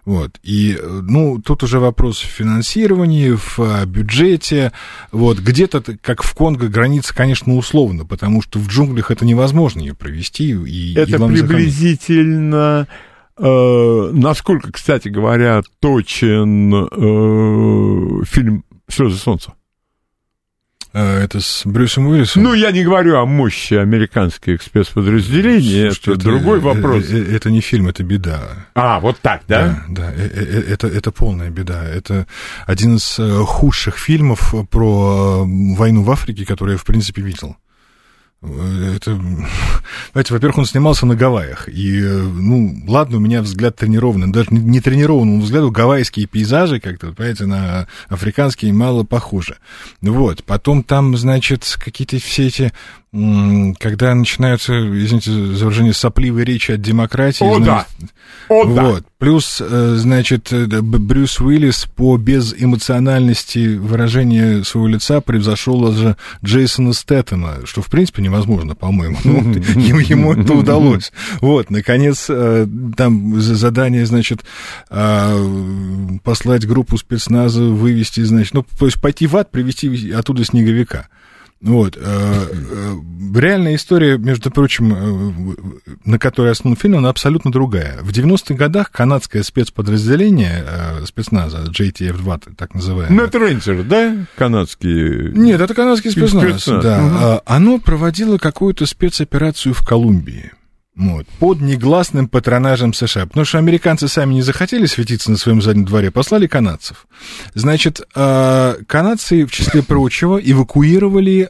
Вот. И, ну, тут уже вопрос в финансировании, в бюджете. Вот. Где-то, как в Конго, граница, конечно, условна, потому что в джунглях это невозможно ее провести. Это приблизительно... насколько, кстати говоря, точен фильм «Слезы солнца»? Это с Брюсом Уиллисом? Ну, я не говорю о мощи американских спецподразделений, это другой вопрос. Это не фильм, это беда. А, вот так, да? Да, это полная беда. Это один из худших фильмов про войну в Африке, который я, в принципе, видел. Это, знаете, во-первых, он снимался на Гавайях, и, ну, ладно, у меня взгляд тренированный, даже не тренированному взгляду гавайские пейзажи как-то, понимаете, на африканские мало похожи. Вот, потом там, значит, какие-то все эти, когда начинаются, извините за выражение, сопливые речи от демократии. О, да! Вот. Да. Плюс, значит, Брюс Уиллис по безэмоциональности выражения своего лица превзошел даже Джейсона Стэтэма, что, в принципе, невозможно, по-моему. Ему это удалось. Вот, наконец, там задание, значит, послать группу спецназа, вывести, значит, ну, то есть пойти в ад, привезти оттуда снеговика. Вот. Реальная история, между прочим, на которой основан фильм, она абсолютно другая. В 90-х годах канадское спецподразделение спецназа, JTF-2, так называемое. Net Ranger, да? Канадский? Нет, это канадский спецназ. Да. Оно проводило какую-то спецоперацию в Колумбии. Вот, под негласным патронажем США. Потому что американцы сами не захотели светиться на своем заднем дворе, послали канадцев. Значит, канадцы, в числе прочего, эвакуировали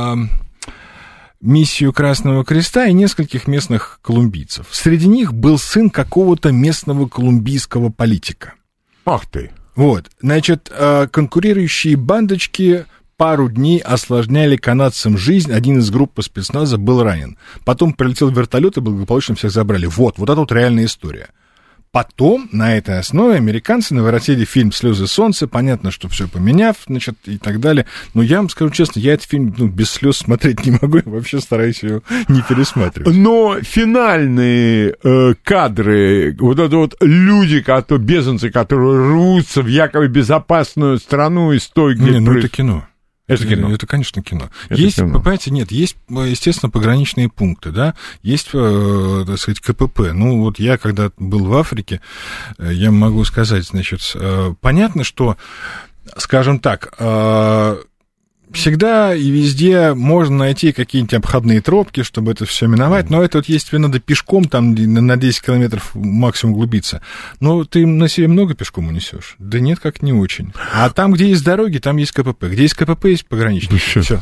миссию Красного Креста и нескольких местных колумбийцев. Среди них был сын какого-то местного колумбийского политика. Ах ты! Вот, значит, конкурирующие бандочки... Пару дней осложняли канадцам жизнь. Один из группы спецназа был ранен. Потом прилетел вертолет и благополучно всех забрали. Вот это вот реальная история. Потом на этой основе американцы наворотили фильм «Слезы солнца». Понятно, что все поменяв, значит, и так далее. Но я вам скажу честно, я этот фильм без слез смотреть не могу. Я вообще стараюсь его не пересматривать. Но финальные кадры, вот это вот люди, беженцы, которые рвутся в якобы безопасную страну из той, где... Ну это кино. Это кино. Это, конечно, кино. Это есть, кино. понимаете, нет, есть, естественно, пограничные пункты, да, есть, так сказать, КПП. Ну, вот я, когда был в Африке, я могу сказать, значит, понятно, что, скажем так, всегда и везде можно найти какие-нибудь обходные тропки, чтобы это все миновать, но это вот есть, тебе надо пешком там на 10 километров максимум углубиться. Но ты на себе много пешком унесешь? Да нет, как не очень. А там, где есть дороги, там есть КПП. Где есть КПП, есть пограничник. Все.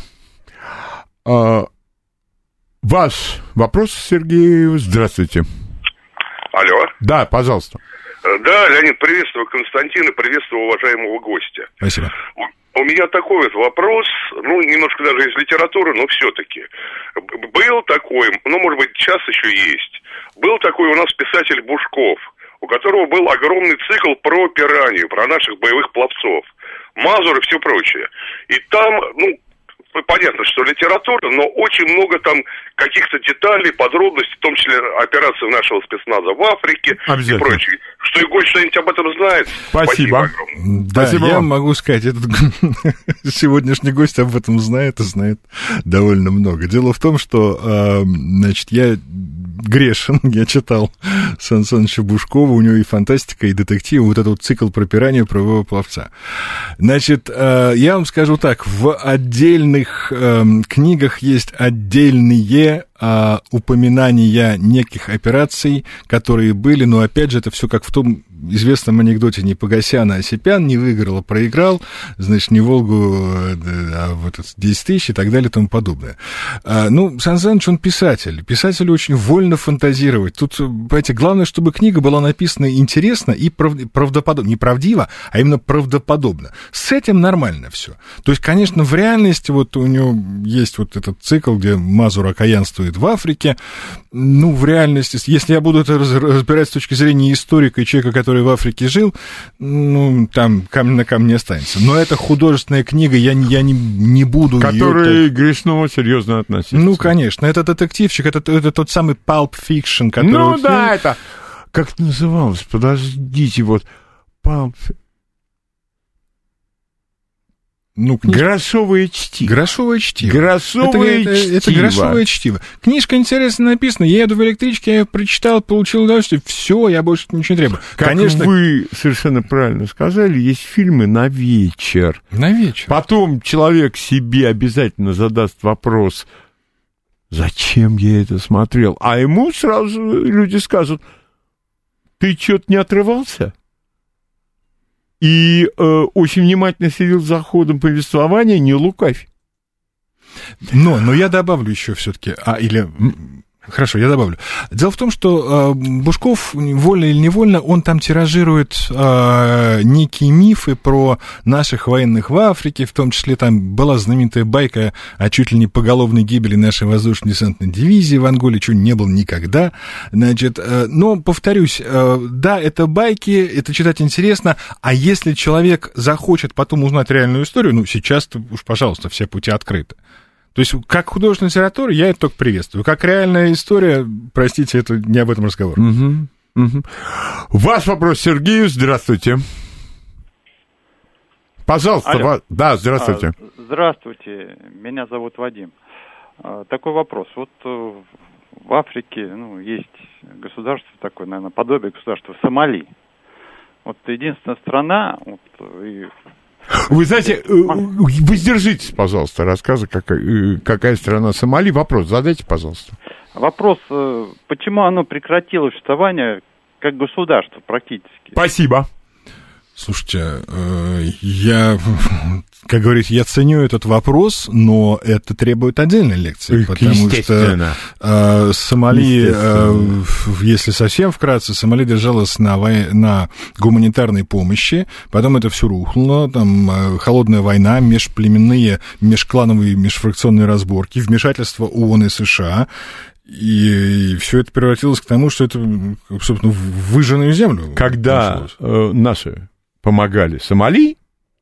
Ваш вопрос, Сергей, здравствуйте. Алло. Да, пожалуйста. Да, Леонид, приветствую Константина, приветствую уважаемого гостя. Спасибо. У меня такой вот вопрос, ну, немножко даже из литературы, но все-таки. Был такой, ну, может быть, сейчас еще есть, был такой у нас писатель Бушков, у которого был огромный цикл про пиранью, про наших боевых пловцов, Мазур и все прочее. И там, ну, понятно, что литература, но очень много там каких-то деталей, подробностей, в том числе операции нашего спецназа в Африке и прочее. Что и гость что-нибудь об этом знает. Спасибо. Да, спасибо я вам. Могу сказать, этот сегодняшний гость об этом знает и знает довольно много. Дело в том, что, значит, я грешен, я читал Сан Саныча Бушкова, у него и фантастика, и детектив, вот этот вот цикл про пиранью, про его пловца. Значит, я вам скажу так, в отдельных книгах есть отдельные упоминания неких операций, которые были, но опять же это все как в том известном анекдоте: не Погосян, а Осипян, не выиграл, а проиграл, значит, не Волгу, а вот 10 тысяч и так далее и тому подобное. Ну, Сан Саныч, он писатель. Писателю очень вольно фантазировать. Тут, понимаете, главное, чтобы книга была написана интересно и правдоподобно. Не правдиво, а именно правдоподобно. С этим нормально все. То есть, конечно, в реальности вот у него есть вот этот цикл, где Мазур окаянствует в Африке. Ну, в реальности, если я буду это разбирать с точки зрения историка и человека, который в Африке жил, ну, там камень на камне останется. Но это художественная книга, я не буду ее... Который грешно серьезно относится. Ну, конечно, это детективчик, это тот самый Pulp Fiction, который... Ну, да, это... Как это называлось? Подождите, вот... Грошовое чтиво. Грошовое чтиво. Грошовое чтиво. Это грошовое чтиво. Книжка интересно написана. Я еду в электричке, я ее прочитал, получил удовольствие. Все, я больше ничего не требую. Конечно, вы совершенно правильно сказали, есть фильмы на вечер. На вечер. Потом человек себе обязательно задаст вопрос, зачем я это смотрел? А ему сразу люди скажут, ты что-то не отрывался? И очень внимательно следил за ходом повествования, не лукавь. Но я добавлю еще все-таки, Хорошо, я добавлю. Дело в том, что Бушков, вольно или невольно, он там тиражирует некие мифы про наших военных в Африке, в том числе там была знаменитая байка о чуть ли не поголовной гибели нашей воздушно-десантной дивизии в Анголе, чего не было никогда. Значит, но, повторюсь, да, это байки, это читать интересно, а если человек захочет потом узнать реальную историю, сейчас-то уж, пожалуйста, все пути открыты. То есть, как художественная литература, я это только приветствую. Как реальная история, простите, это не об этом разговор. Ваш вопрос Сергею, здравствуйте. Пожалуйста, да, здравствуйте. Здравствуйте, меня зовут Вадим. Такой вопрос. Вот в Африке, есть государство такое, наверное, подобие государства Сомали. Вот единственная страна, Вы знаете, воздержитесь, пожалуйста, рассказа, какая страна Сомали. Вопрос задайте, пожалуйста. Вопрос, почему оно прекратило существование как государство практически? Спасибо. Слушайте, как говорится, я ценю этот вопрос, но это требует отдельной лекции, потому что Сомали, если совсем вкратце, Сомали держалась на гуманитарной помощи, потом это все рухнуло, там холодная война, межплеменные, межклановые, межфракционные разборки, вмешательство ООН и США, и все это превратилось к тому, что это, собственно, в выжженную землю. Когда наши помогали Сомали,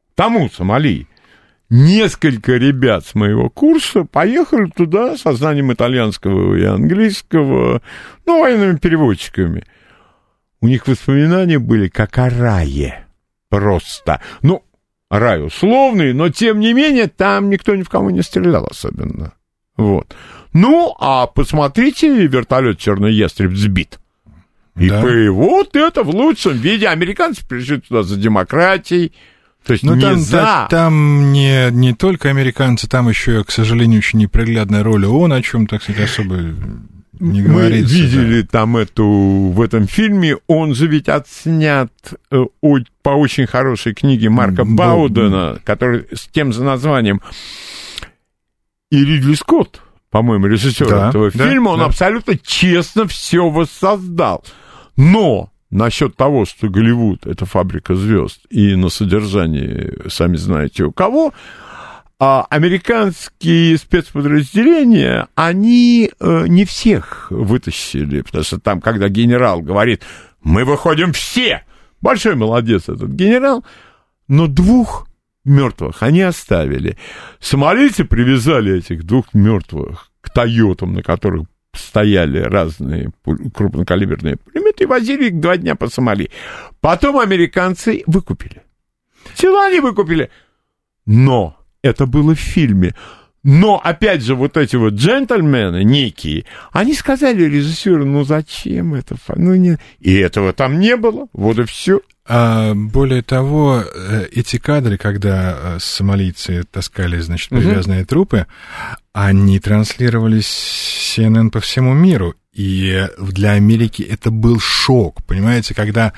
несколько ребят с моего курса поехали туда со знанием итальянского и английского, военными переводчиками. У них воспоминания были как о рае. Просто. Рай условный, но, тем не менее, там никто ни в кого не стрелял особенно. Вот. А посмотрите, вертолет «Черный ястреб» сбит. И вот это в лучшем виде. Американцы пришли туда за демократией. То есть там не только американцы, там еще, к сожалению, очень неприглядная роль ООН, о чем, так сказать, особо не говорится. Мы видели там в этом фильме, он же ведь отснят по очень хорошей книге Марка Баудена, который с тем же названием. И Ридли Скотт, по-моему, режиссер этого фильма, он абсолютно честно все воссоздал. Но насчет того, что Голливуд — это фабрика звезд, и на содержании, сами знаете у кого, американские спецподразделения, они не всех вытащили, потому что там, когда генерал говорит, мы выходим все, большой молодец этот генерал, но 2 мертвых они оставили. Сомалийцы привязали этих 2 мертвых к «Тойотам», на которых стояли разные крупнокалиберные пулеметы, и возили их 2 дня по Сомали. Потом американцы выкупили. Села они выкупили. Но это было в фильме. Но, опять же, вот эти вот джентльмены некие, они сказали режиссеру, зачем это? И этого там не было, вот и все. Более того, эти кадры, когда сомалийцы таскали, привязанные трупы, они транслировались CNN по всему миру. И для Америки это был шок, понимаете, когда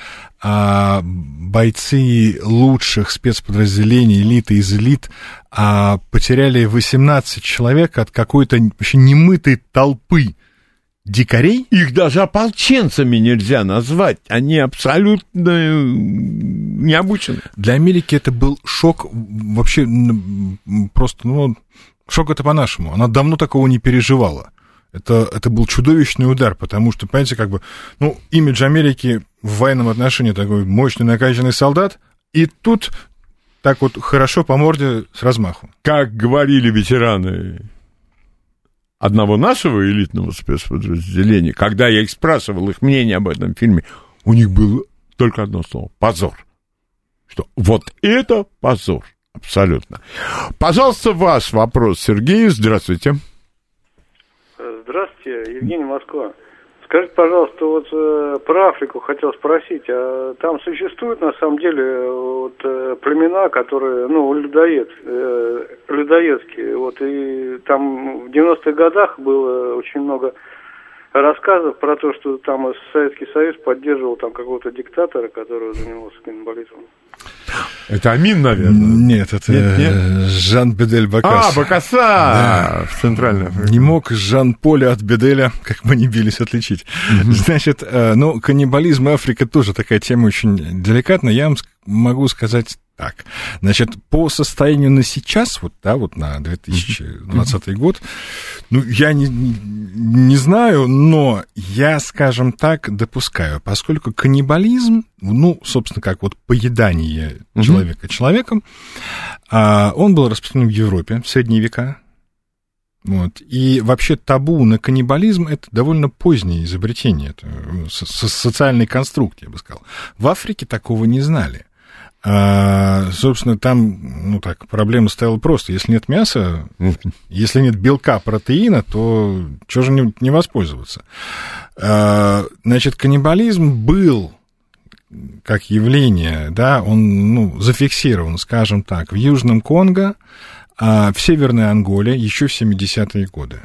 бойцы лучших спецподразделений, элиты из элит, потеряли 18 человек от какой-то вообще немытой толпы дикарей. Их даже ополченцами нельзя назвать, они абсолютно не обучены. Для Америки это был шок, вообще просто, шок это по-нашему, она давно такого не переживала. Это был чудовищный удар, потому что, понимаете, имидж Америки в военном отношении такой мощный накачанный солдат, и тут так вот хорошо по морде с размаху. Как говорили ветераны одного нашего элитного спецподразделения, когда я их спрашивал, их мнение об этом фильме, у них было только одно слово — позор. Что вот это позор, абсолютно. Пожалуйста, ваш вопрос, Сергей, здравствуйте. Здравствуйте, Евгений, Москва. Скажите, пожалуйста, вот про Африку хотел спросить, а там существуют на самом деле вот племена, которые, людоедские, вот, и там в 90-х годах было очень много рассказов про то, что там Советский Союз поддерживал там какого-то диктатора, который занимался каннибализмом. Это Амин, наверное? Нет, это Жан Бедель Бокасса. Бокасса! Да. В Центральной Африке. Не мог Жан-Поля от Беделя, как бы ни бились, отличить. Значит, каннибализм и Африка тоже такая тема очень деликатная. Я вам могу сказать так. Значит, по состоянию на сейчас, на 2020 год, я не знаю, но я, скажем так, допускаю, поскольку каннибализм, собственно, как вот поедание человека человеком, он был распространен в Европе в средние века. Вот. И вообще табу на каннибализм — это довольно позднее изобретение, это социальный конструкт, я бы сказал. В Африке такого не знали. Собственно, там, проблема стояла просто. Если нет мяса, если нет белка, протеина, то чего же не воспользоваться? Значит, каннибализм был как явление, да, он, зафиксирован, скажем так, в Южном Конго, в Северной Анголе еще в 70-е годы.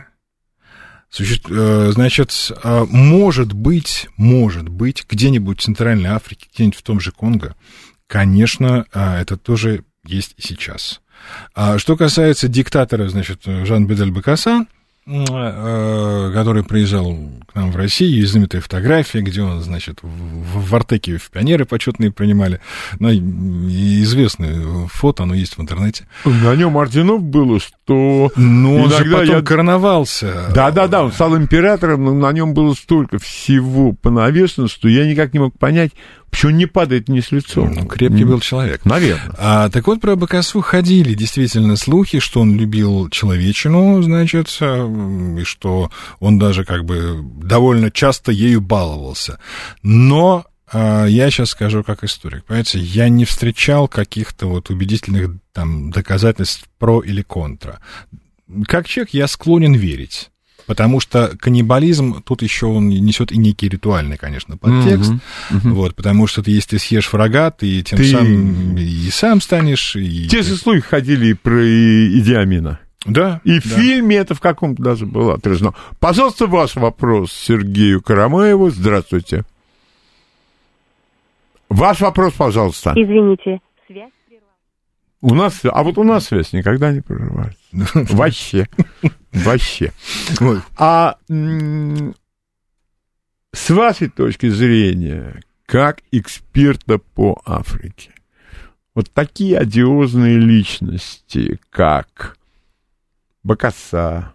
Значит, может быть, где-нибудь в Центральной Африке, где-нибудь в том же Конго, конечно, это тоже есть и сейчас. Что касается диктатора, значит, Жан-Бедель Бокасса, который приезжал к нам в Россию, есть знаменитая фотография, где он, значит, в Артеке в пионеры почетные принимали. Известное фото, оно есть в интернете. На нем орденов было, что... Он же потом короновался. Да, он стал императором, но на нем было столько всего понавешено, что я никак не мог понять, почему он не падает вниз лицом. Крепкий был человек. Наверное. Так вот, про Бокассу ходили действительно слухи, что он любил человечину, значит, и что он даже как бы довольно часто ею баловался. Но я сейчас скажу как историк. Понимаете, я не встречал каких-то вот убедительных там доказательств про или контра. Как человек я склонен верить. Потому что каннибализм, тут еще он несет и некий ритуальный, конечно, подтекст. Вот, потому что если ты съешь врага, ты тем самым и сам станешь. Те же слухи ходили и про Иди Амина. Да. И в фильме это в каком-то даже было отражено. Пожалуйста, ваш вопрос Сергею Карамаеву. Здравствуйте. Ваш вопрос, пожалуйста. Извините, связь прервалась. У нас связь никогда не прерывается. Вообще. С вашей точки зрения, как эксперта по Африке, вот такие одиозные личности, как Бокасса,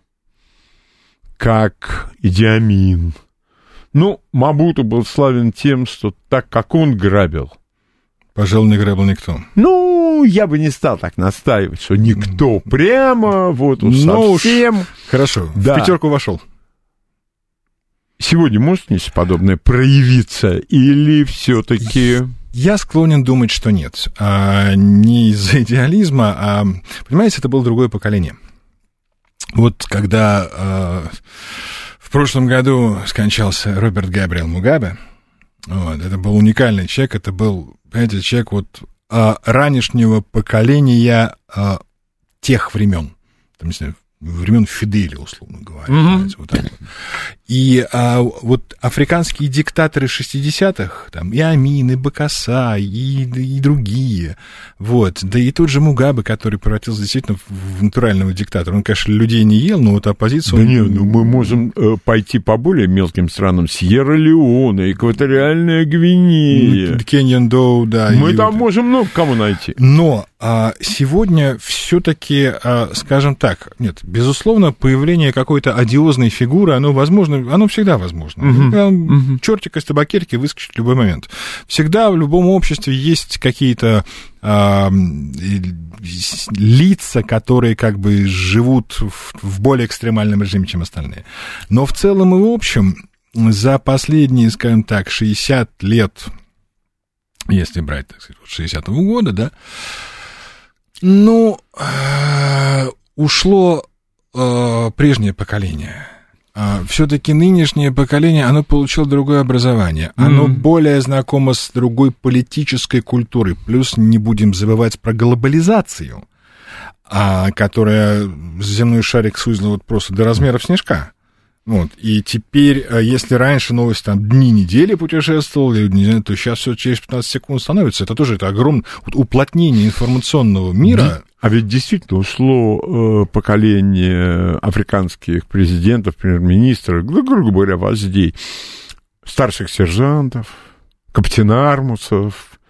как Иди Амин. Мабуту был славен тем, что так как он грабил. Пожалуй, не грабил никто. Я бы не стал так настаивать, что никто прямо, вот уж совсем. Хорошо, да. В пятерку вошел. Сегодня может нечто подобное проявиться или все-таки... Я склонен думать, что нет. Не из-за идеализма, понимаете, это было другое поколение. Вот когда в прошлом году скончался Роберт Габриэл Мугабе, это был уникальный человек, это был, понимаете, человек ранешнего поколения тех времен, там, не знаю, времен Фиделя, условно говоря. Вот так вот. И вот африканские диктаторы 60-х, там, и Амин, и Бокасса, и другие, вот, да и тот же Мугабе, который превратился действительно в натурального диктатора. Он, конечно, людей не ел, но вот оппозицию... Да мы можем пойти по более мелким странам. Сьерра-Леоне, Экваториальная Гвинея. Кеньян-Доу, да. Мы там можем много кому найти. Но сегодня все-таки, скажем так, нет, безусловно, появление какой-то одиозной фигуры, оно возможно, оно всегда возможно. Чертик из табакерки выскочит в любой момент. Всегда в любом обществе есть какие-то лица, которые как бы живут в более экстремальном режиме, чем остальные. Но в целом и в общем, за последние, скажем так, 60 лет, если брать, так сказать, 60-го года, да, ушло прежнее поколение. Все-таки нынешнее поколение, оно получило другое образование, оно более знакомо с другой политической культурой, плюс не будем забывать про глобализацию, которая земной шарик сузила вот просто до размеров снежка. Вот. И теперь, если раньше новость там дни, недели путешествовала, то сейчас все через 15 секунд становится. Это тоже огромное уплотнение информационного мира. А ведь действительно ушло поколение африканских президентов, премьер-министров, грубо говоря, вождей, старших сержантов, капитан-армусов,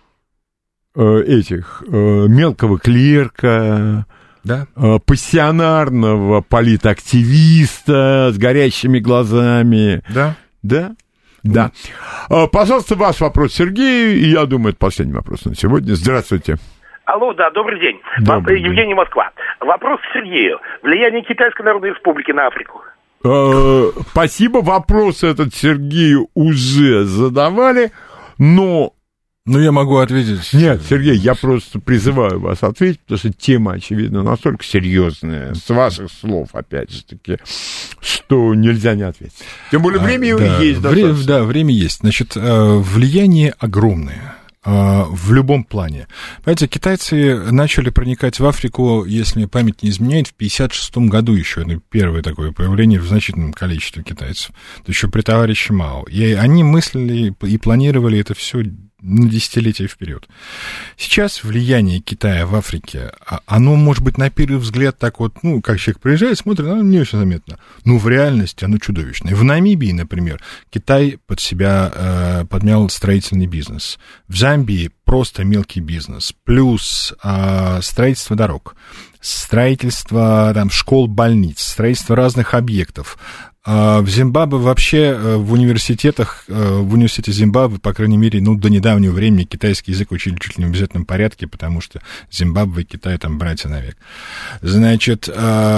мелкого клерка, да? Пассионарного политактивиста с горящими глазами. Да. Да? Да. Пожалуйста, ваш вопрос Сергею, и я думаю, это последний вопрос на сегодня. Здравствуйте. Алло, да, добрый день. Добрый день. Евгений, Москва. Вопрос к Сергею. Влияние Китайской Народной Республики на Африку. Спасибо. Вопрос этот Сергею уже задавали, но... Ну, я могу ответить. Нет, Сергей, я просто призываю вас ответить, потому что тема, очевидно, настолько серьезная, с ваших слов, опять же таки, что нельзя не ответить. Тем более, время есть достаточно. Да, время есть. Значит, влияние огромное. В любом плане. Понимаете, китайцы начали проникать в Африку, если мне память не изменяет, в 1956 году еще. Это первое такое появление в значительном количестве китайцев. Это еще при товарище Мао. И они мыслили и планировали это все на десятилетия вперед. Сейчас влияние Китая в Африке, оно, может быть, на первый взгляд так вот, как человек приезжает, смотрит, оно не очень заметно. Но в реальности оно чудовищное. В Намибии, например, Китай под себя подмял строительный бизнес. В Замбии просто мелкий бизнес. Плюс строительство дорог, строительство там, школ, больниц, строительство разных объектов. В Зимбабве вообще в университетах, в университете Зимбабве, по крайней мере, до недавнего времени китайский язык учили чуть ли не в обязательном порядке, потому что Зимбабве и Китай там братья навек. Значит,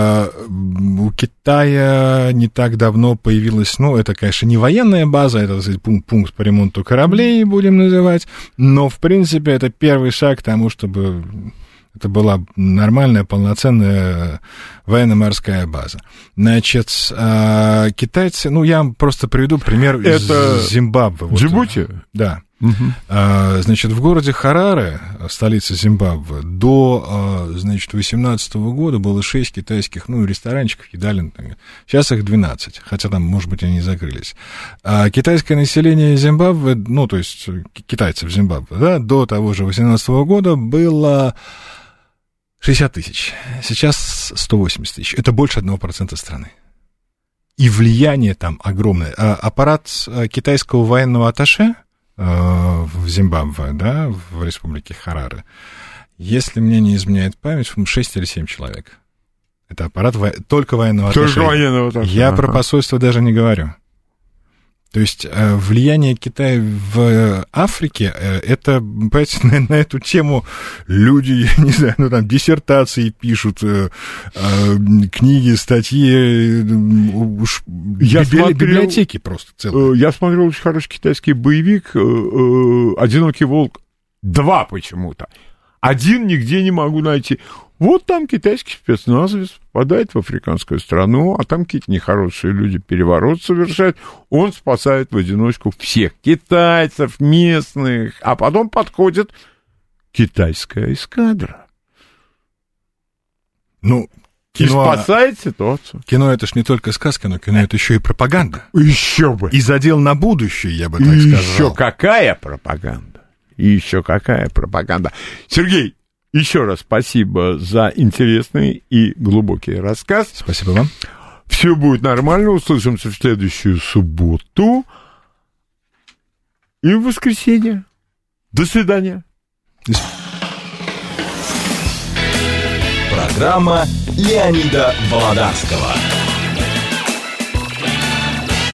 у Китая не так давно появилась, это, конечно, не военная база, это, так сказать, пункт по ремонту кораблей, будем называть, но, в принципе, это первый шаг к тому, чтобы... Это была нормальная, полноценная военно-морская база. Значит, китайцы... я вам просто приведу пример из Зимбабве. Джибути? Да. Значит, в городе Хараре, столице Зимбабве, до, 2018 года было 6 китайских, ресторанчиков, едалин. Сейчас их 12, хотя там, может быть, они закрылись. Китайское население Зимбабве, то есть китайцев Зимбабве, да, до того же 2018 года было 60 тысяч. Сейчас 180 тысяч. Это больше 1% страны. И влияние там огромное. Аппарат китайского военного атташе в Зимбабве, да, в республике Хараре, если мне не изменяет память, 6 или 7 человек. Это аппарат только военного атташе. Только военного атташе. Я про посольство даже не говорю. То есть влияние Китая в Африке, это, понимаете, на эту тему люди, я не знаю, диссертации пишут, книги, статьи, библиотеки просто целые. Я смотрел очень хороший китайский боевик «Одинокий волк 2» почему-то. Один нигде не могу найти. Вот там китайский спецназовец попадает в африканскую страну, а там какие-то нехорошие люди переворот совершают. Он спасает в одиночку всех китайцев, местных, а потом подходит китайская эскадра. Кино, и спасает ситуацию. Кино — это ж не только сказка, но кино — это еще и пропаганда. Еще бы. И задел на будущее, я бы так сказал. Еще какая пропаганда. Сергей, еще раз спасибо за интересный и глубокий рассказ. Спасибо вам. Все будет нормально. Услышимся в следующую субботу и в воскресенье. До свидания. Программа Леонида Володарского.